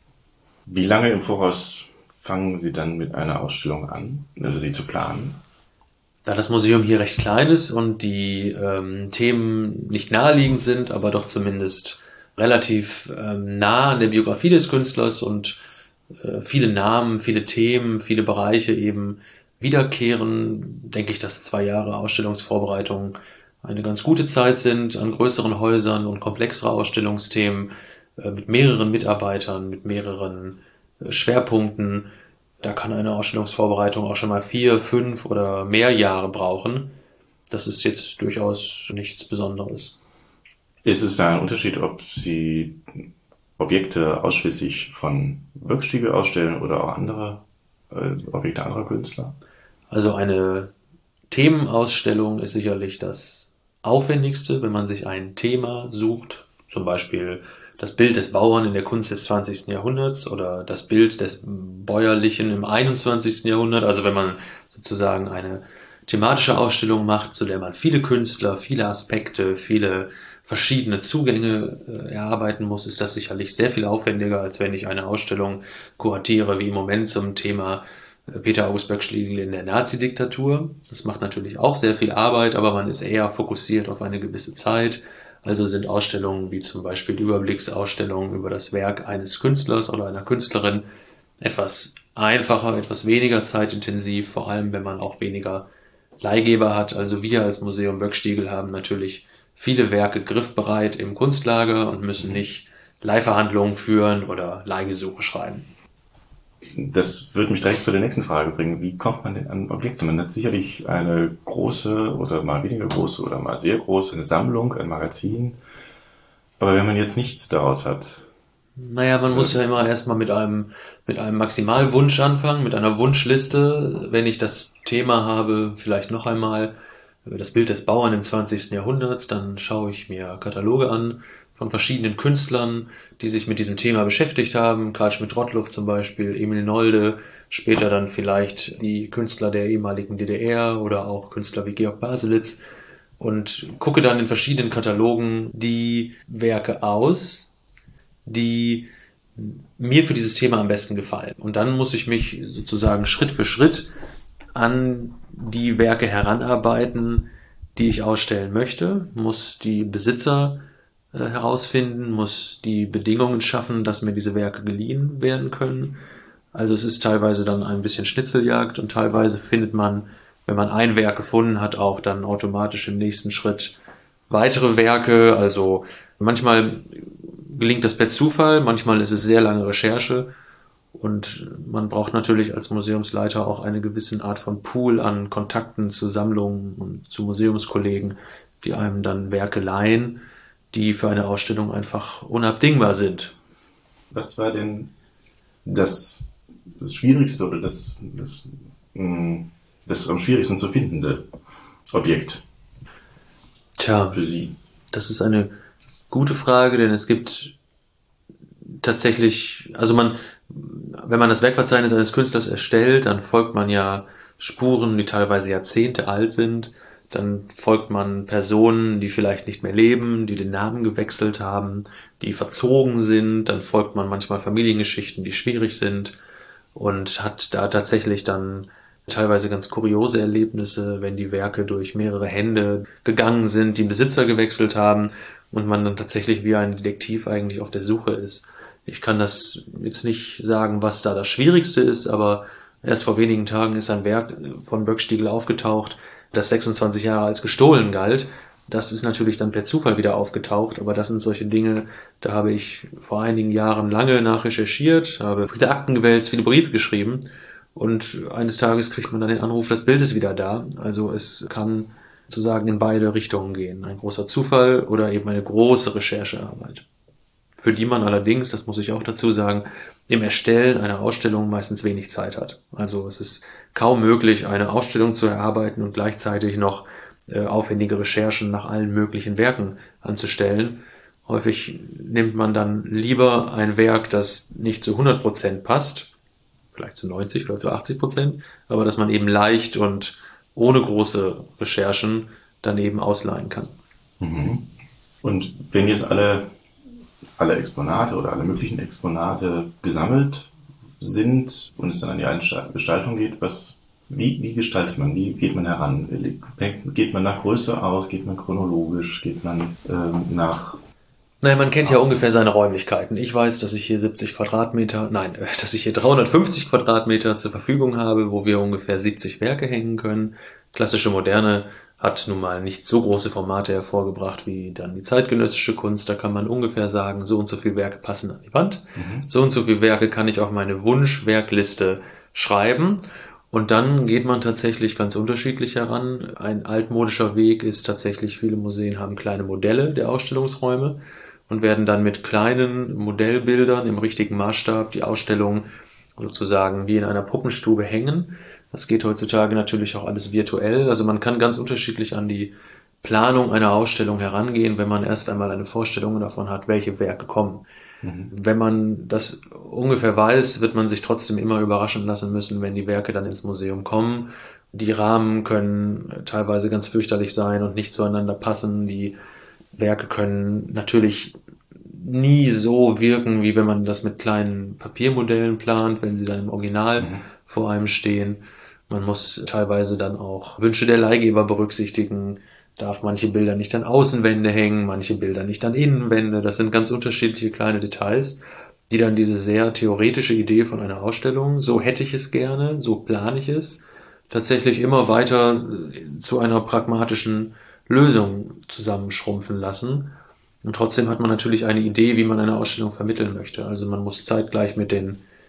Wie lange im Voraus fangen Sie dann mit einer Ausstellung an, also sie zu planen? Da das Museum hier recht klein ist und die ähm, Themen nicht naheliegend sind, aber doch zumindest relativ ähm, nah an der Biografie des Künstlers und äh, viele Namen, viele Themen, viele Bereiche eben wiederkehren, denke ich, dass zwei Jahre Ausstellungsvorbereitung eine ganz gute Zeit sind an größeren Häusern und komplexere Ausstellungsthemen äh, mit mehreren Mitarbeitern, mit mehreren äh, Schwerpunkten. Da kann eine Ausstellungsvorbereitung auch schon mal vier, fünf oder mehr Jahre brauchen. Das ist jetzt durchaus nichts Besonderes. Ist es da ein Unterschied, ob Sie Objekte ausschließlich von Böckstiegel ausstellen oder auch andere äh, Objekte anderer Künstler? Also eine Themenausstellung ist sicherlich das Aufwendigste, wenn man sich ein Thema sucht, zum Beispiel das Bild des Bauern in der Kunst des zwanzigsten Jahrhunderts oder das Bild des Bäuerlichen im einundzwanzigsten Jahrhundert. Also wenn man sozusagen eine thematische Ausstellung macht, zu der man viele Künstler, viele Aspekte, viele verschiedene Zugänge äh, erarbeiten muss, ist das sicherlich sehr viel aufwendiger, als wenn ich eine Ausstellung kuratiere, wie im Moment zum Thema Peter August Böckstiegel in der Nazi-Diktatur. Das macht natürlich auch sehr viel Arbeit, aber man ist eher fokussiert auf eine gewisse Zeit. Also sind Ausstellungen wie zum Beispiel Überblicksausstellungen über das Werk eines Künstlers oder einer Künstlerin etwas einfacher, etwas weniger zeitintensiv, vor allem wenn man auch weniger Leihgeber hat. Also wir als Museum Böckstiegel haben natürlich viele Werke griffbereit im Kunstlager und müssen nicht Leihverhandlungen führen oder Leihgesuche schreiben. Das wird mich direkt zu der nächsten Frage bringen. Wie kommt man denn an Objekte? Man hat sicherlich eine große oder mal weniger große oder mal sehr große eine Sammlung, ein Magazin. Aber wenn man jetzt nichts daraus hat. Naja, man muss ja immer erstmal mit einem, mit einem Maximalwunsch anfangen, mit einer Wunschliste. Wenn ich das Thema habe, vielleicht noch einmal das Bild des Bauern im zwanzigsten Jahrhundert, dann schaue ich mir Kataloge an von verschiedenen Künstlern, die sich mit diesem Thema beschäftigt haben. Karl Schmidt-Rottluff zum Beispiel, Emil Nolde, später dann vielleicht die Künstler der ehemaligen D D R oder auch Künstler wie Georg Baselitz, und gucke dann in verschiedenen Katalogen die Werke aus, die mir für dieses Thema am besten gefallen. Und dann muss ich mich sozusagen Schritt für Schritt an die Werke heranarbeiten, die ich ausstellen möchte, muss die Besitzer äh, herausfinden, muss die Bedingungen schaffen, dass mir diese Werke geliehen werden können. Also es ist teilweise dann ein bisschen Schnitzeljagd und teilweise findet man, wenn man ein Werk gefunden hat, auch dann automatisch im nächsten Schritt weitere Werke. Also manchmal gelingt das per Zufall, manchmal ist es sehr lange Recherche. Und man braucht natürlich als Museumsleiter auch eine gewisse Art von Pool an Kontakten zu Sammlungen und zu Museumskollegen, die einem dann Werke leihen, die für eine Ausstellung einfach unabdingbar sind. Was war denn das, das Schwierigste oder das, das, das am schwierigsten zu findende Objekt? Tja, für Sie. Das ist eine gute Frage, denn es gibt tatsächlich, also man, wenn man das Werkverzeichnis eines Künstlers erstellt, dann folgt man ja Spuren, die teilweise Jahrzehnte alt sind. Dann folgt man Personen, die vielleicht nicht mehr leben, die den Namen gewechselt haben, die verzogen sind. Dann folgt man manchmal Familiengeschichten, die schwierig sind, und hat da tatsächlich dann teilweise ganz kuriose Erlebnisse, wenn die Werke durch mehrere Hände gegangen sind, die Besitzer gewechselt haben und man dann tatsächlich wie ein Detektiv eigentlich auf der Suche ist. Ich kann das jetzt nicht sagen, was da das Schwierigste ist, aber erst vor wenigen Tagen ist ein Werk von Böckstiegel aufgetaucht, das sechsundzwanzig Jahre als gestohlen galt. Das ist natürlich dann per Zufall wieder aufgetaucht, aber das sind solche Dinge, da habe ich vor einigen Jahren lange nachrecherchiert, habe viele Akten gewälzt, viele Briefe geschrieben, und eines Tages kriegt man dann den Anruf, das Bild ist wieder da. Also es kann sozusagen in beide Richtungen gehen. Ein großer Zufall oder eben eine große Recherchearbeit, für die man allerdings, das muss ich auch dazu sagen, im Erstellen einer Ausstellung meistens wenig Zeit hat. Also es ist kaum möglich, eine Ausstellung zu erarbeiten und gleichzeitig noch äh, aufwendige Recherchen nach allen möglichen Werken anzustellen. Häufig nimmt man dann lieber ein Werk, das nicht zu hundert Prozent passt, vielleicht zu neunzig oder zu achtzig Prozent, aber dass man eben leicht und ohne große Recherchen dann eben ausleihen kann. Mhm. Und wenn jetzt alle alle Exponate oder alle möglichen Exponate gesammelt sind und es dann an die Gestaltung geht, was, wie, wie gestaltet man, wie geht man heran? Geht man nach Größe aus, geht man chronologisch, geht man ähm, nach... Naja, man kennt ja ungefähr seine Räumlichkeiten. Ich weiß, dass ich hier siebzig Quadratmeter, nein, dass ich hier dreihundertfünfzig Quadratmeter zur Verfügung habe, wo wir ungefähr siebzig Werke hängen können. Klassische Moderne hat nun mal nicht so große Formate hervorgebracht wie dann die zeitgenössische Kunst. Da kann man ungefähr sagen, so und so viele Werke passen an die Wand. Mhm. So und so viele Werke kann ich auf meine Wunschwerkliste schreiben. Und dann geht man tatsächlich ganz unterschiedlich heran. Ein altmodischer Weg ist tatsächlich, viele Museen haben kleine Modelle der Ausstellungsräume und werden dann mit kleinen Modellbildern im richtigen Maßstab die Ausstellung sozusagen wie in einer Puppenstube hängen. Das geht heutzutage natürlich auch alles virtuell. Also man kann ganz unterschiedlich an die Planung einer Ausstellung herangehen, wenn man erst einmal eine Vorstellung davon hat, welche Werke kommen. Mhm. Wenn man das ungefähr weiß, wird man sich trotzdem immer überraschen lassen müssen, wenn die Werke dann ins Museum kommen. Die Rahmen können teilweise ganz fürchterlich sein und nicht zueinander passen. Die Werke können natürlich nie so wirken, wie wenn man das mit kleinen Papiermodellen plant, wenn sie dann im Original mhm. vor einem stehen. Man muss teilweise dann auch Wünsche der Leihgeber berücksichtigen, darf manche Bilder nicht an Außenwände hängen, manche Bilder nicht an Innenwände. Das sind ganz unterschiedliche kleine Details, die dann diese sehr theoretische Idee von einer Ausstellung, so hätte ich es gerne, so plane ich es, tatsächlich immer weiter zu einer pragmatischen Lösung zusammenschrumpfen lassen. Und trotzdem hat man natürlich eine Idee, wie man eine Ausstellung vermitteln möchte. Also man muss zeitgleich mit den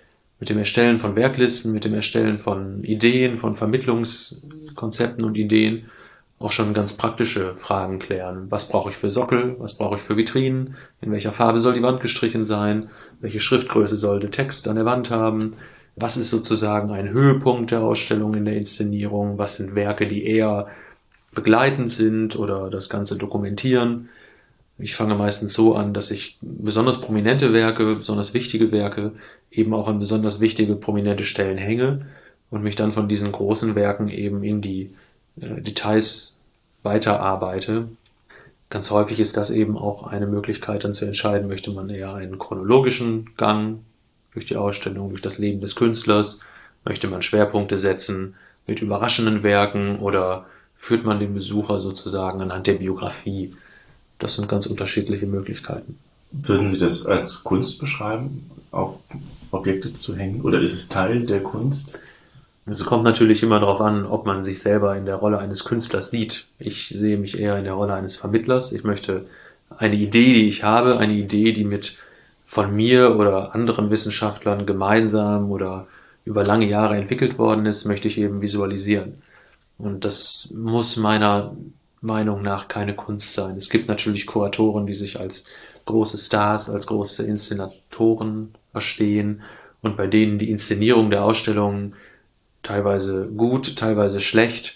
mit dem Erstellen von Werklisten, mit dem Erstellen von Ideen, von Vermittlungskonzepten und Ideen auch schon ganz praktische Fragen klären. Was brauche ich für Sockel? Was brauche ich für Vitrinen? In welcher Farbe soll die Wand gestrichen sein? Welche Schriftgröße soll der Text an der Wand haben? Was ist sozusagen ein Höhepunkt der Ausstellung in der Inszenierung? Was sind Werke, die eher begleitend sind oder das Ganze dokumentieren? Ich fange meistens so an, dass ich besonders prominente Werke, besonders wichtige Werke eben auch an besonders wichtige, prominente Stellen hänge und mich dann von diesen großen Werken eben in die äh, Details weiterarbeite. Ganz häufig ist das eben auch eine Möglichkeit, dann zu entscheiden, möchte man eher einen chronologischen Gang durch die Ausstellung, durch das Leben des Künstlers, möchte man Schwerpunkte setzen mit überraschenden Werken oder führt man den Besucher sozusagen anhand der Biografie. Das sind ganz unterschiedliche Möglichkeiten. Würden Sie das als Kunst beschreiben, auf Objekte zu hängen? Oder ist es Teil der Kunst? Es kommt natürlich immer darauf an, ob man sich selber in der Rolle eines Künstlers sieht. Ich sehe mich eher in der Rolle eines Vermittlers. Ich möchte eine Idee, die ich habe, eine Idee, die mit von mir oder anderen Wissenschaftlern gemeinsam oder über lange Jahre entwickelt worden ist, möchte ich eben visualisieren. Und das muss meiner Meinung nach keine Kunst sein. Es gibt natürlich Kuratoren, die sich als große Stars, als große Inszenatoren verstehen und bei denen die Inszenierung der Ausstellung teilweise gut, teilweise schlecht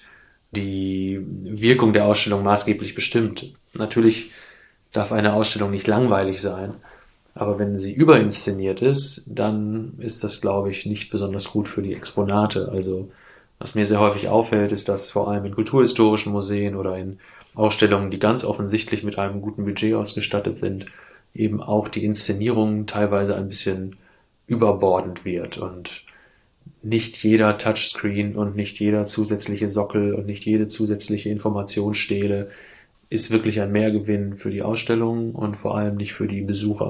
die Wirkung der Ausstellung maßgeblich bestimmt. Natürlich darf eine Ausstellung nicht langweilig sein, aber wenn sie überinszeniert ist, dann ist das, glaube ich, nicht besonders gut für die Exponate. Also was mir sehr häufig auffällt, ist, dass vor allem in kulturhistorischen Museen oder in Ausstellungen, die ganz offensichtlich mit einem guten Budget ausgestattet sind, eben auch die Inszenierung teilweise ein bisschen überbordend wird und nicht jeder Touchscreen und nicht jeder zusätzliche Sockel und nicht jede zusätzliche Informationsstele ist wirklich ein Mehrgewinn für die Ausstellung und vor allem nicht für die Besucher.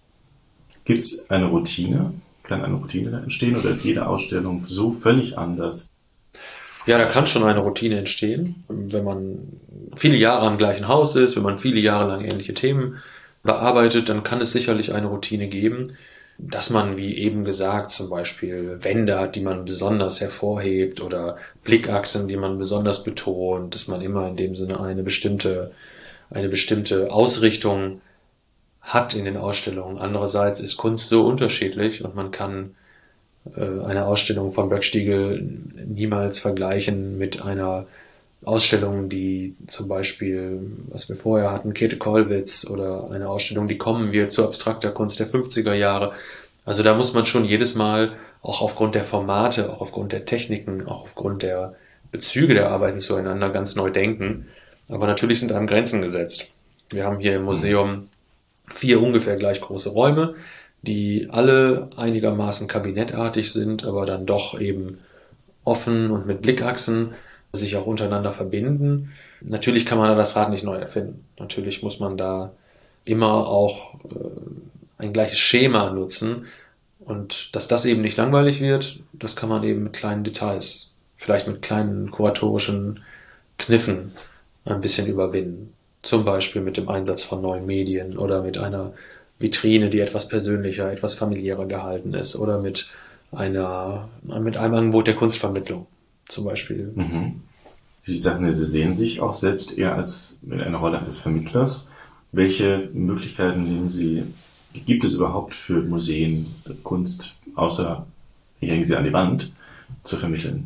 Gibt es eine Routine? Kann eine Routine da entstehen oder ist jede Ausstellung so völlig anders? Ja, da kann schon eine Routine entstehen, wenn man viele Jahre am gleichen Haus ist, wenn man viele Jahre lang ähnliche Themen bearbeitet, dann kann es sicherlich eine Routine geben, dass man, wie eben gesagt, zum Beispiel Wände hat, die man besonders hervorhebt oder Blickachsen, die man besonders betont, dass man immer in dem Sinne eine bestimmte, eine bestimmte Ausrichtung hat in den Ausstellungen. Andererseits ist Kunst so unterschiedlich und man kann eine Ausstellung von Böckstiegel niemals vergleichen mit einer Ausstellung, die zum Beispiel, was wir vorher hatten, Käthe Kollwitz oder eine Ausstellung, die kommen wird zu abstrakter Kunst der fünfziger Jahre. Also da muss man schon jedes Mal, auch aufgrund der Formate, auch aufgrund der Techniken, auch aufgrund der Bezüge der Arbeiten zueinander ganz neu denken. Aber natürlich sind einem Grenzen gesetzt. Wir haben hier im Museum vier ungefähr gleich große Räume, die alle einigermaßen kabinettartig sind, aber dann doch eben offen und mit Blickachsen sich auch untereinander verbinden. Natürlich kann man da das Rad nicht neu erfinden. Natürlich muss man da immer auch äh, ein gleiches Schema nutzen. Und dass das eben nicht langweilig wird, das kann man eben mit kleinen Details, vielleicht mit kleinen kuratorischen Kniffen ein bisschen überwinden. Zum Beispiel mit dem Einsatz von neuen Medien oder mit einer Vitrine, die etwas persönlicher, etwas familiärer gehalten ist oder mit einer, mit einem Angebot der Kunstvermittlung zum Beispiel. Mhm. Sie sagten, Sie sehen sich auch selbst eher als in einer Rolle eines Vermittlers. Welche Möglichkeiten nehmen Sie, gibt es überhaupt für Museen Kunst, außer ich hänge sie an die Wand, zu vermitteln?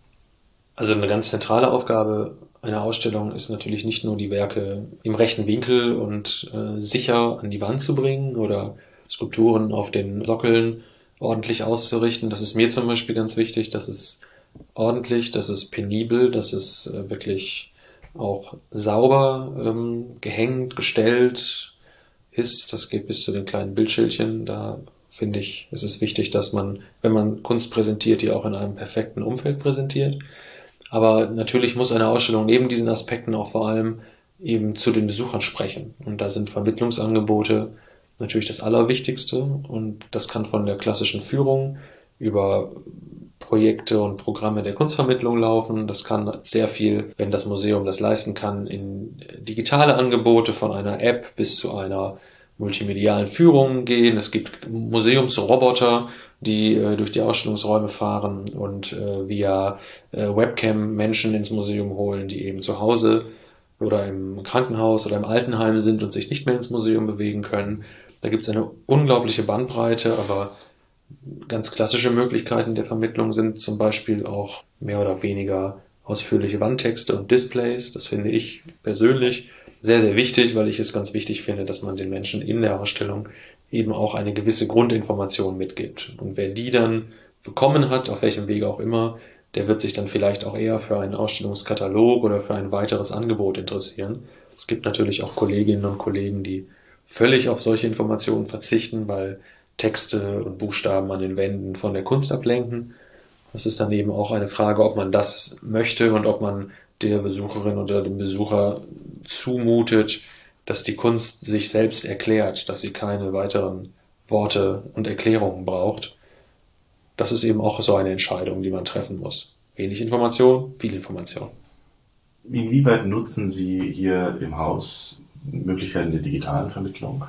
Also eine ganz zentrale Aufgabe einer Ausstellung ist natürlich nicht nur die Werke im rechten Winkel und äh, sicher an die Wand zu bringen oder Skulpturen auf den Sockeln ordentlich auszurichten. Das ist mir zum Beispiel ganz wichtig, dass es ordentlich, dass es penibel, dass es äh, wirklich auch sauber ähm, gehängt, gestellt ist. Das geht bis zu den kleinen Bildschildchen. Da finde ich, ist es wichtig, dass man, wenn man Kunst präsentiert, die auch in einem perfekten Umfeld präsentiert. Aber natürlich muss eine Ausstellung neben diesen Aspekten auch vor allem eben zu den Besuchern sprechen. Und da sind Vermittlungsangebote natürlich das Allerwichtigste. Und das kann von der klassischen Führung über Projekte und Programme der Kunstvermittlung laufen. Das kann sehr viel, wenn das Museum das leisten kann, in digitale Angebote von einer App bis zu einer multimedialen Führung gehen. Es gibt Museumsroboter, die äh, durch die Ausstellungsräume fahren und äh, via äh, Webcam Menschen ins Museum holen, die eben zu Hause oder im Krankenhaus oder im Altenheim sind und sich nicht mehr ins Museum bewegen können. Da gibt es eine unglaubliche Bandbreite, aber ganz klassische Möglichkeiten der Vermittlung sind zum Beispiel auch mehr oder weniger ausführliche Wandtexte und Displays. Das finde ich persönlich sehr, sehr wichtig, weil ich es ganz wichtig finde, dass man den Menschen in der Ausstellung eben auch eine gewisse Grundinformation mitgibt. Und wer die dann bekommen hat, auf welchem Wege auch immer, der wird sich dann vielleicht auch eher für einen Ausstellungskatalog oder für ein weiteres Angebot interessieren. Es gibt natürlich auch Kolleginnen und Kollegen, die völlig auf solche Informationen verzichten, weil Texte und Buchstaben an den Wänden von der Kunst ablenken. Das ist dann eben auch eine Frage, ob man das möchte und ob man der Besucherin oder dem Besucher zumutet, dass die Kunst sich selbst erklärt, dass sie keine weiteren Worte und Erklärungen braucht. Das ist eben auch so eine Entscheidung, die man treffen muss. Wenig Information, viel Information. Inwieweit nutzen Sie hier im Haus Möglichkeiten der digitalen Vermittlung?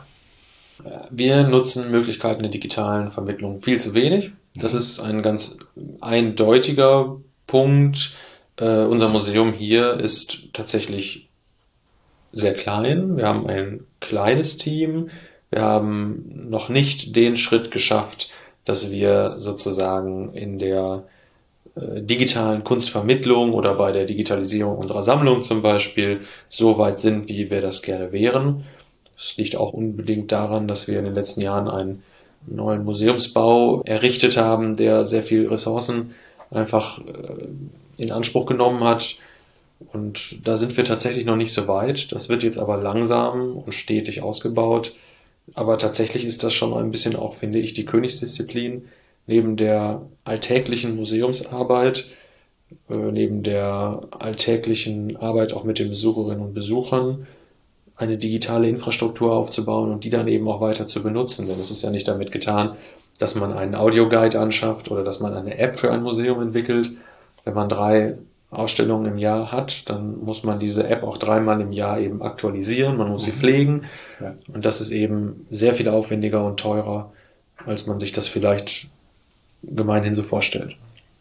Wir nutzen Möglichkeiten der digitalen Vermittlung viel zu wenig. Das ist ein ganz eindeutiger Punkt. Uh, unser Museum hier ist tatsächlich sehr klein. Wir haben ein kleines Team. Wir haben noch nicht den Schritt geschafft, dass wir sozusagen in der äh, digitalen Kunstvermittlung oder bei der Digitalisierung unserer Sammlung zum Beispiel so weit sind, wie wir das gerne wären. Das liegt auch unbedingt daran, dass wir in den letzten Jahren einen neuen Museumsbau errichtet haben, der sehr viel Ressourcen einfach äh, in Anspruch genommen hat. Und da sind wir tatsächlich noch nicht so weit. Das wird jetzt aber langsam und stetig ausgebaut. Aber tatsächlich ist das schon ein bisschen auch, finde ich, die Königsdisziplin. Neben der alltäglichen Museumsarbeit, äh, neben der alltäglichen Arbeit auch mit den Besucherinnen und Besuchern, eine digitale Infrastruktur aufzubauen und die dann eben auch weiter zu benutzen. Denn es ist ja nicht damit getan, dass man einen Audioguide anschafft oder dass man eine App für ein Museum entwickelt. Wenn man drei Ausstellungen im Jahr hat, dann muss man diese App auch dreimal im Jahr eben aktualisieren, man muss sie pflegen. Ja. Und das ist eben sehr viel aufwendiger und teurer, als man sich das vielleicht gemeinhin so vorstellt.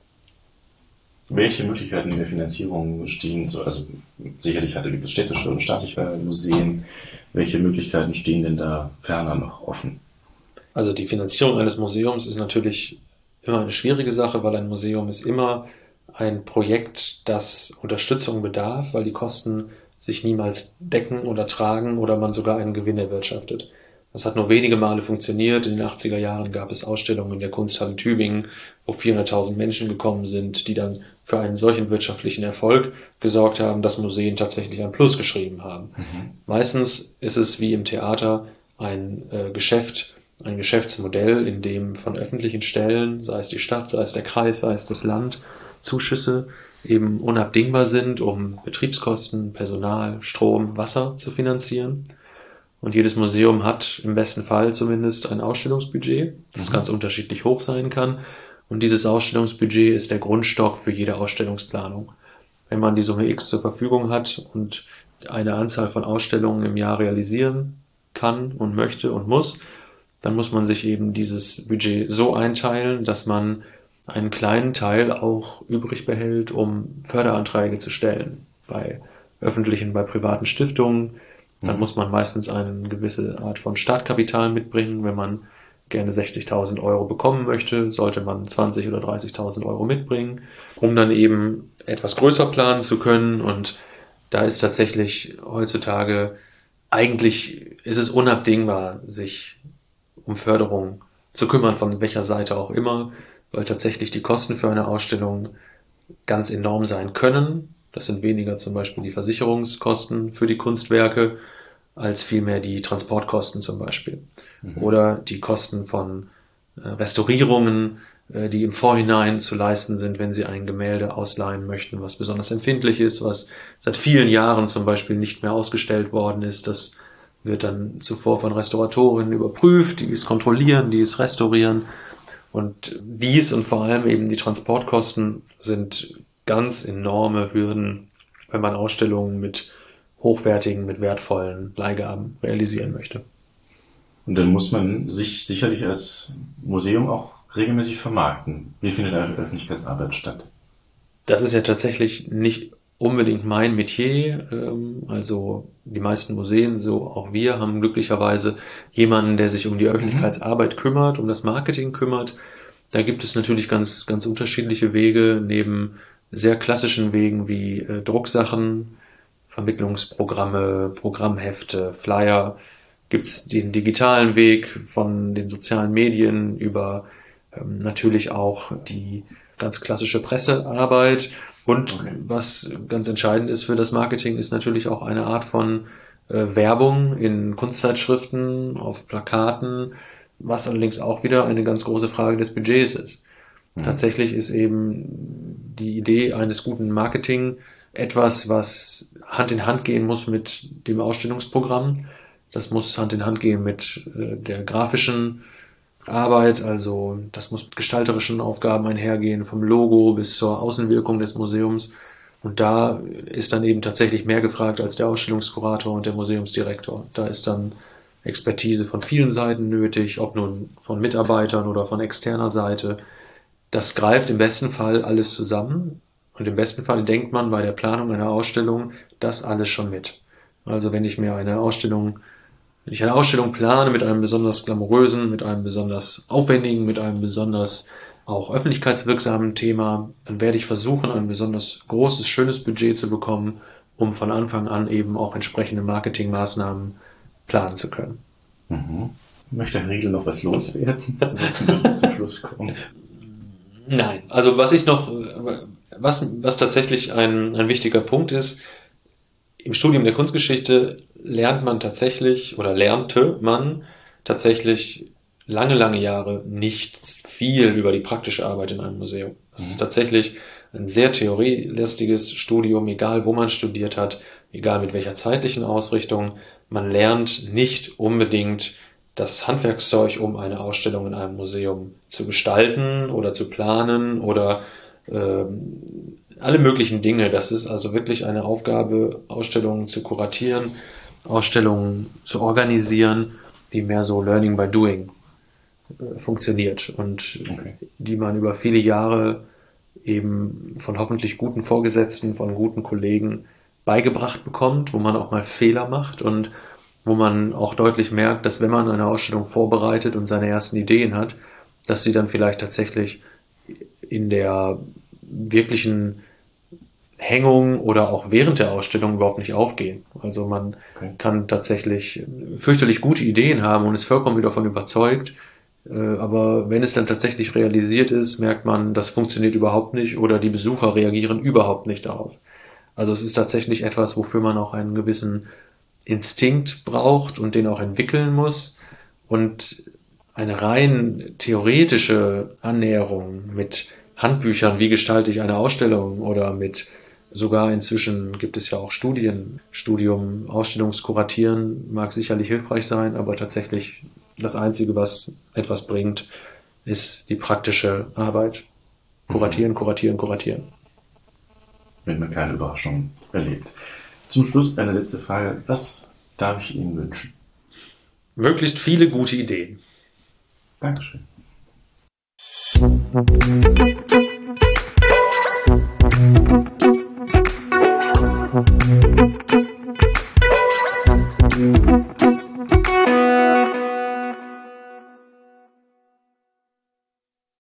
Welche Möglichkeiten der Finanzierung stehen, also sicherlich hatte die städtische und staatliche Museen, welche Möglichkeiten stehen denn da ferner noch offen? Also die Finanzierung eines Museums ist natürlich immer eine schwierige Sache, weil ein Museum ist immer ein Projekt, das Unterstützung bedarf, weil die Kosten sich niemals decken oder tragen oder man sogar einen Gewinn erwirtschaftet. Das hat nur wenige Male funktioniert. In den achtziger Jahren gab es Ausstellungen in der Kunsthalle Tübingen, wo vierhunderttausend Menschen gekommen sind, die dann für einen solchen wirtschaftlichen Erfolg gesorgt haben, dass Museen tatsächlich ein Plus geschrieben haben. Mhm. Meistens ist es wie im Theater ein äh, Geschäft, ein Geschäftsmodell, in dem von öffentlichen Stellen, sei es die Stadt, sei es der Kreis, sei es das Land, Zuschüsse eben unabdingbar sind, um Betriebskosten, Personal, Strom, Wasser zu finanzieren. Und jedes Museum hat im besten Fall zumindest ein Ausstellungsbudget, das mhm. ganz unterschiedlich hoch sein kann. Und dieses Ausstellungsbudget ist der Grundstock für jede Ausstellungsplanung. Wenn man die Summe X zur Verfügung hat und eine Anzahl von Ausstellungen im Jahr realisieren kann und möchte und muss, dann muss man sich eben dieses Budget so einteilen, dass man einen kleinen Teil auch übrig behält, um Förderanträge zu stellen. Bei öffentlichen, bei privaten Stiftungen, dann mhm. muss man meistens eine gewisse Art von Startkapital mitbringen. Wenn man gerne sechzigtausend Euro bekommen möchte, sollte man zwanzig oder dreißigtausend Euro mitbringen, um dann eben etwas größer planen zu können. Und da ist tatsächlich heutzutage, eigentlich ist es unabdingbar, sich um Förderung zu kümmern, von welcher Seite auch immer, weil tatsächlich die Kosten für eine Ausstellung ganz enorm sein können. Das sind weniger zum Beispiel die Versicherungskosten für die Kunstwerke, als vielmehr die Transportkosten zum Beispiel. Mhm. Oder die Kosten von äh, Restaurierungen, äh, die im Vorhinein zu leisten sind, wenn Sie ein Gemälde ausleihen möchten, was besonders empfindlich ist, was seit vielen Jahren zum Beispiel nicht mehr ausgestellt worden ist. Das wird dann zuvor von Restauratorinnen überprüft, die es kontrollieren, die es restaurieren. Und dies und vor allem eben die Transportkosten sind ganz enorme Hürden, wenn man Ausstellungen mit hochwertigen, mit wertvollen Leihgaben realisieren möchte. Und dann muss man sich sicherlich als Museum auch regelmäßig vermarkten? Wie findet eine Öffentlichkeitsarbeit statt? Das ist ja tatsächlich nicht unbedingt mein Metier. Also die meisten Museen, so auch wir, haben glücklicherweise jemanden, der sich um die Öffentlichkeitsarbeit kümmert, um das Marketing kümmert. Da gibt es natürlich ganz, ganz unterschiedliche Wege, neben sehr klassischen Wegen wie äh, Drucksachen, Vermittlungsprogramme, Programmhefte, Flyer, gibt es den digitalen Weg von den sozialen Medien über ähm, natürlich auch die ganz klassische Pressearbeit. Und okay. was ganz entscheidend ist für das Marketing, ist natürlich auch eine Art von äh, Werbung in Kunstzeitschriften, auf Plakaten, was allerdings auch wieder eine ganz große Frage des Budgets ist. Mhm. Tatsächlich ist eben die Idee eines guten Marketing etwas, was Hand in Hand gehen muss mit dem Ausstellungsprogramm. Das muss Hand in Hand gehen mit äh, der grafischen Arbeit, also das muss mit gestalterischen Aufgaben einhergehen, vom Logo bis zur Außenwirkung des Museums. Und da ist dann eben tatsächlich mehr gefragt als der Ausstellungskurator und der Museumsdirektor. Da ist dann Expertise von vielen Seiten nötig, ob nun von Mitarbeitern oder von externer Seite. Das greift im besten Fall alles zusammen und im besten Fall denkt man bei der Planung einer Ausstellung das alles schon mit. Also wenn ich mir eine Ausstellung Wenn ich eine Ausstellung plane mit einem besonders glamourösen, mit einem besonders aufwendigen, mit einem besonders auch öffentlichkeitswirksamen Thema, dann werde ich versuchen, ein besonders großes, schönes Budget zu bekommen, um von Anfang an eben auch entsprechende Marketingmaßnahmen planen zu können. Mhm. Möchte Herr Riedl noch was loswerden? Ansonsten würden wir zum Schluss kommen. Nein, also was ich noch, was, was tatsächlich ein, ein wichtiger Punkt ist, im Studium der Kunstgeschichte lernt man tatsächlich oder lernte man tatsächlich lange, lange Jahre nicht viel über die praktische Arbeit in einem Museum. Das ist tatsächlich ein sehr theorielastiges Studium, egal wo man studiert hat, egal mit welcher zeitlichen Ausrichtung. Man lernt nicht unbedingt das Handwerkszeug, um eine Ausstellung in einem Museum zu gestalten oder zu planen oder äh, alle möglichen Dinge. Das ist also wirklich eine Aufgabe, Ausstellungen zu kuratieren, Ausstellungen zu organisieren, die mehr so Learning by Doing äh, funktioniert und okay. die man über viele Jahre eben von hoffentlich guten Vorgesetzten, von guten Kollegen beigebracht bekommt, wo man auch mal Fehler macht und wo man auch deutlich merkt, dass wenn man eine Ausstellung vorbereitet und seine ersten Ideen hat, dass sie dann vielleicht tatsächlich in der wirklichen Hängung oder auch während der Ausstellung überhaupt nicht aufgehen. Also man okay. kann tatsächlich fürchterlich gute Ideen haben und ist vollkommen davon überzeugt, aber wenn es dann tatsächlich realisiert ist, merkt man, das funktioniert überhaupt nicht oder die Besucher reagieren überhaupt nicht darauf. Also es ist tatsächlich etwas, wofür man auch einen gewissen Instinkt braucht und den auch entwickeln muss. Und eine rein theoretische Annäherung mit Handbüchern, wie gestalte ich eine Ausstellung oder mit sogar inzwischen gibt es ja auch Studien, Studium, Ausstellungskuratieren mag sicherlich hilfreich sein, aber tatsächlich das Einzige, was etwas bringt, ist die praktische Arbeit. Kuratieren, kuratieren, kuratieren. Wenn man keine Überraschung erlebt. Zum Schluss eine letzte Frage. Was darf ich Ihnen wünschen? Möglichst viele gute Ideen. Dankeschön. Thank you.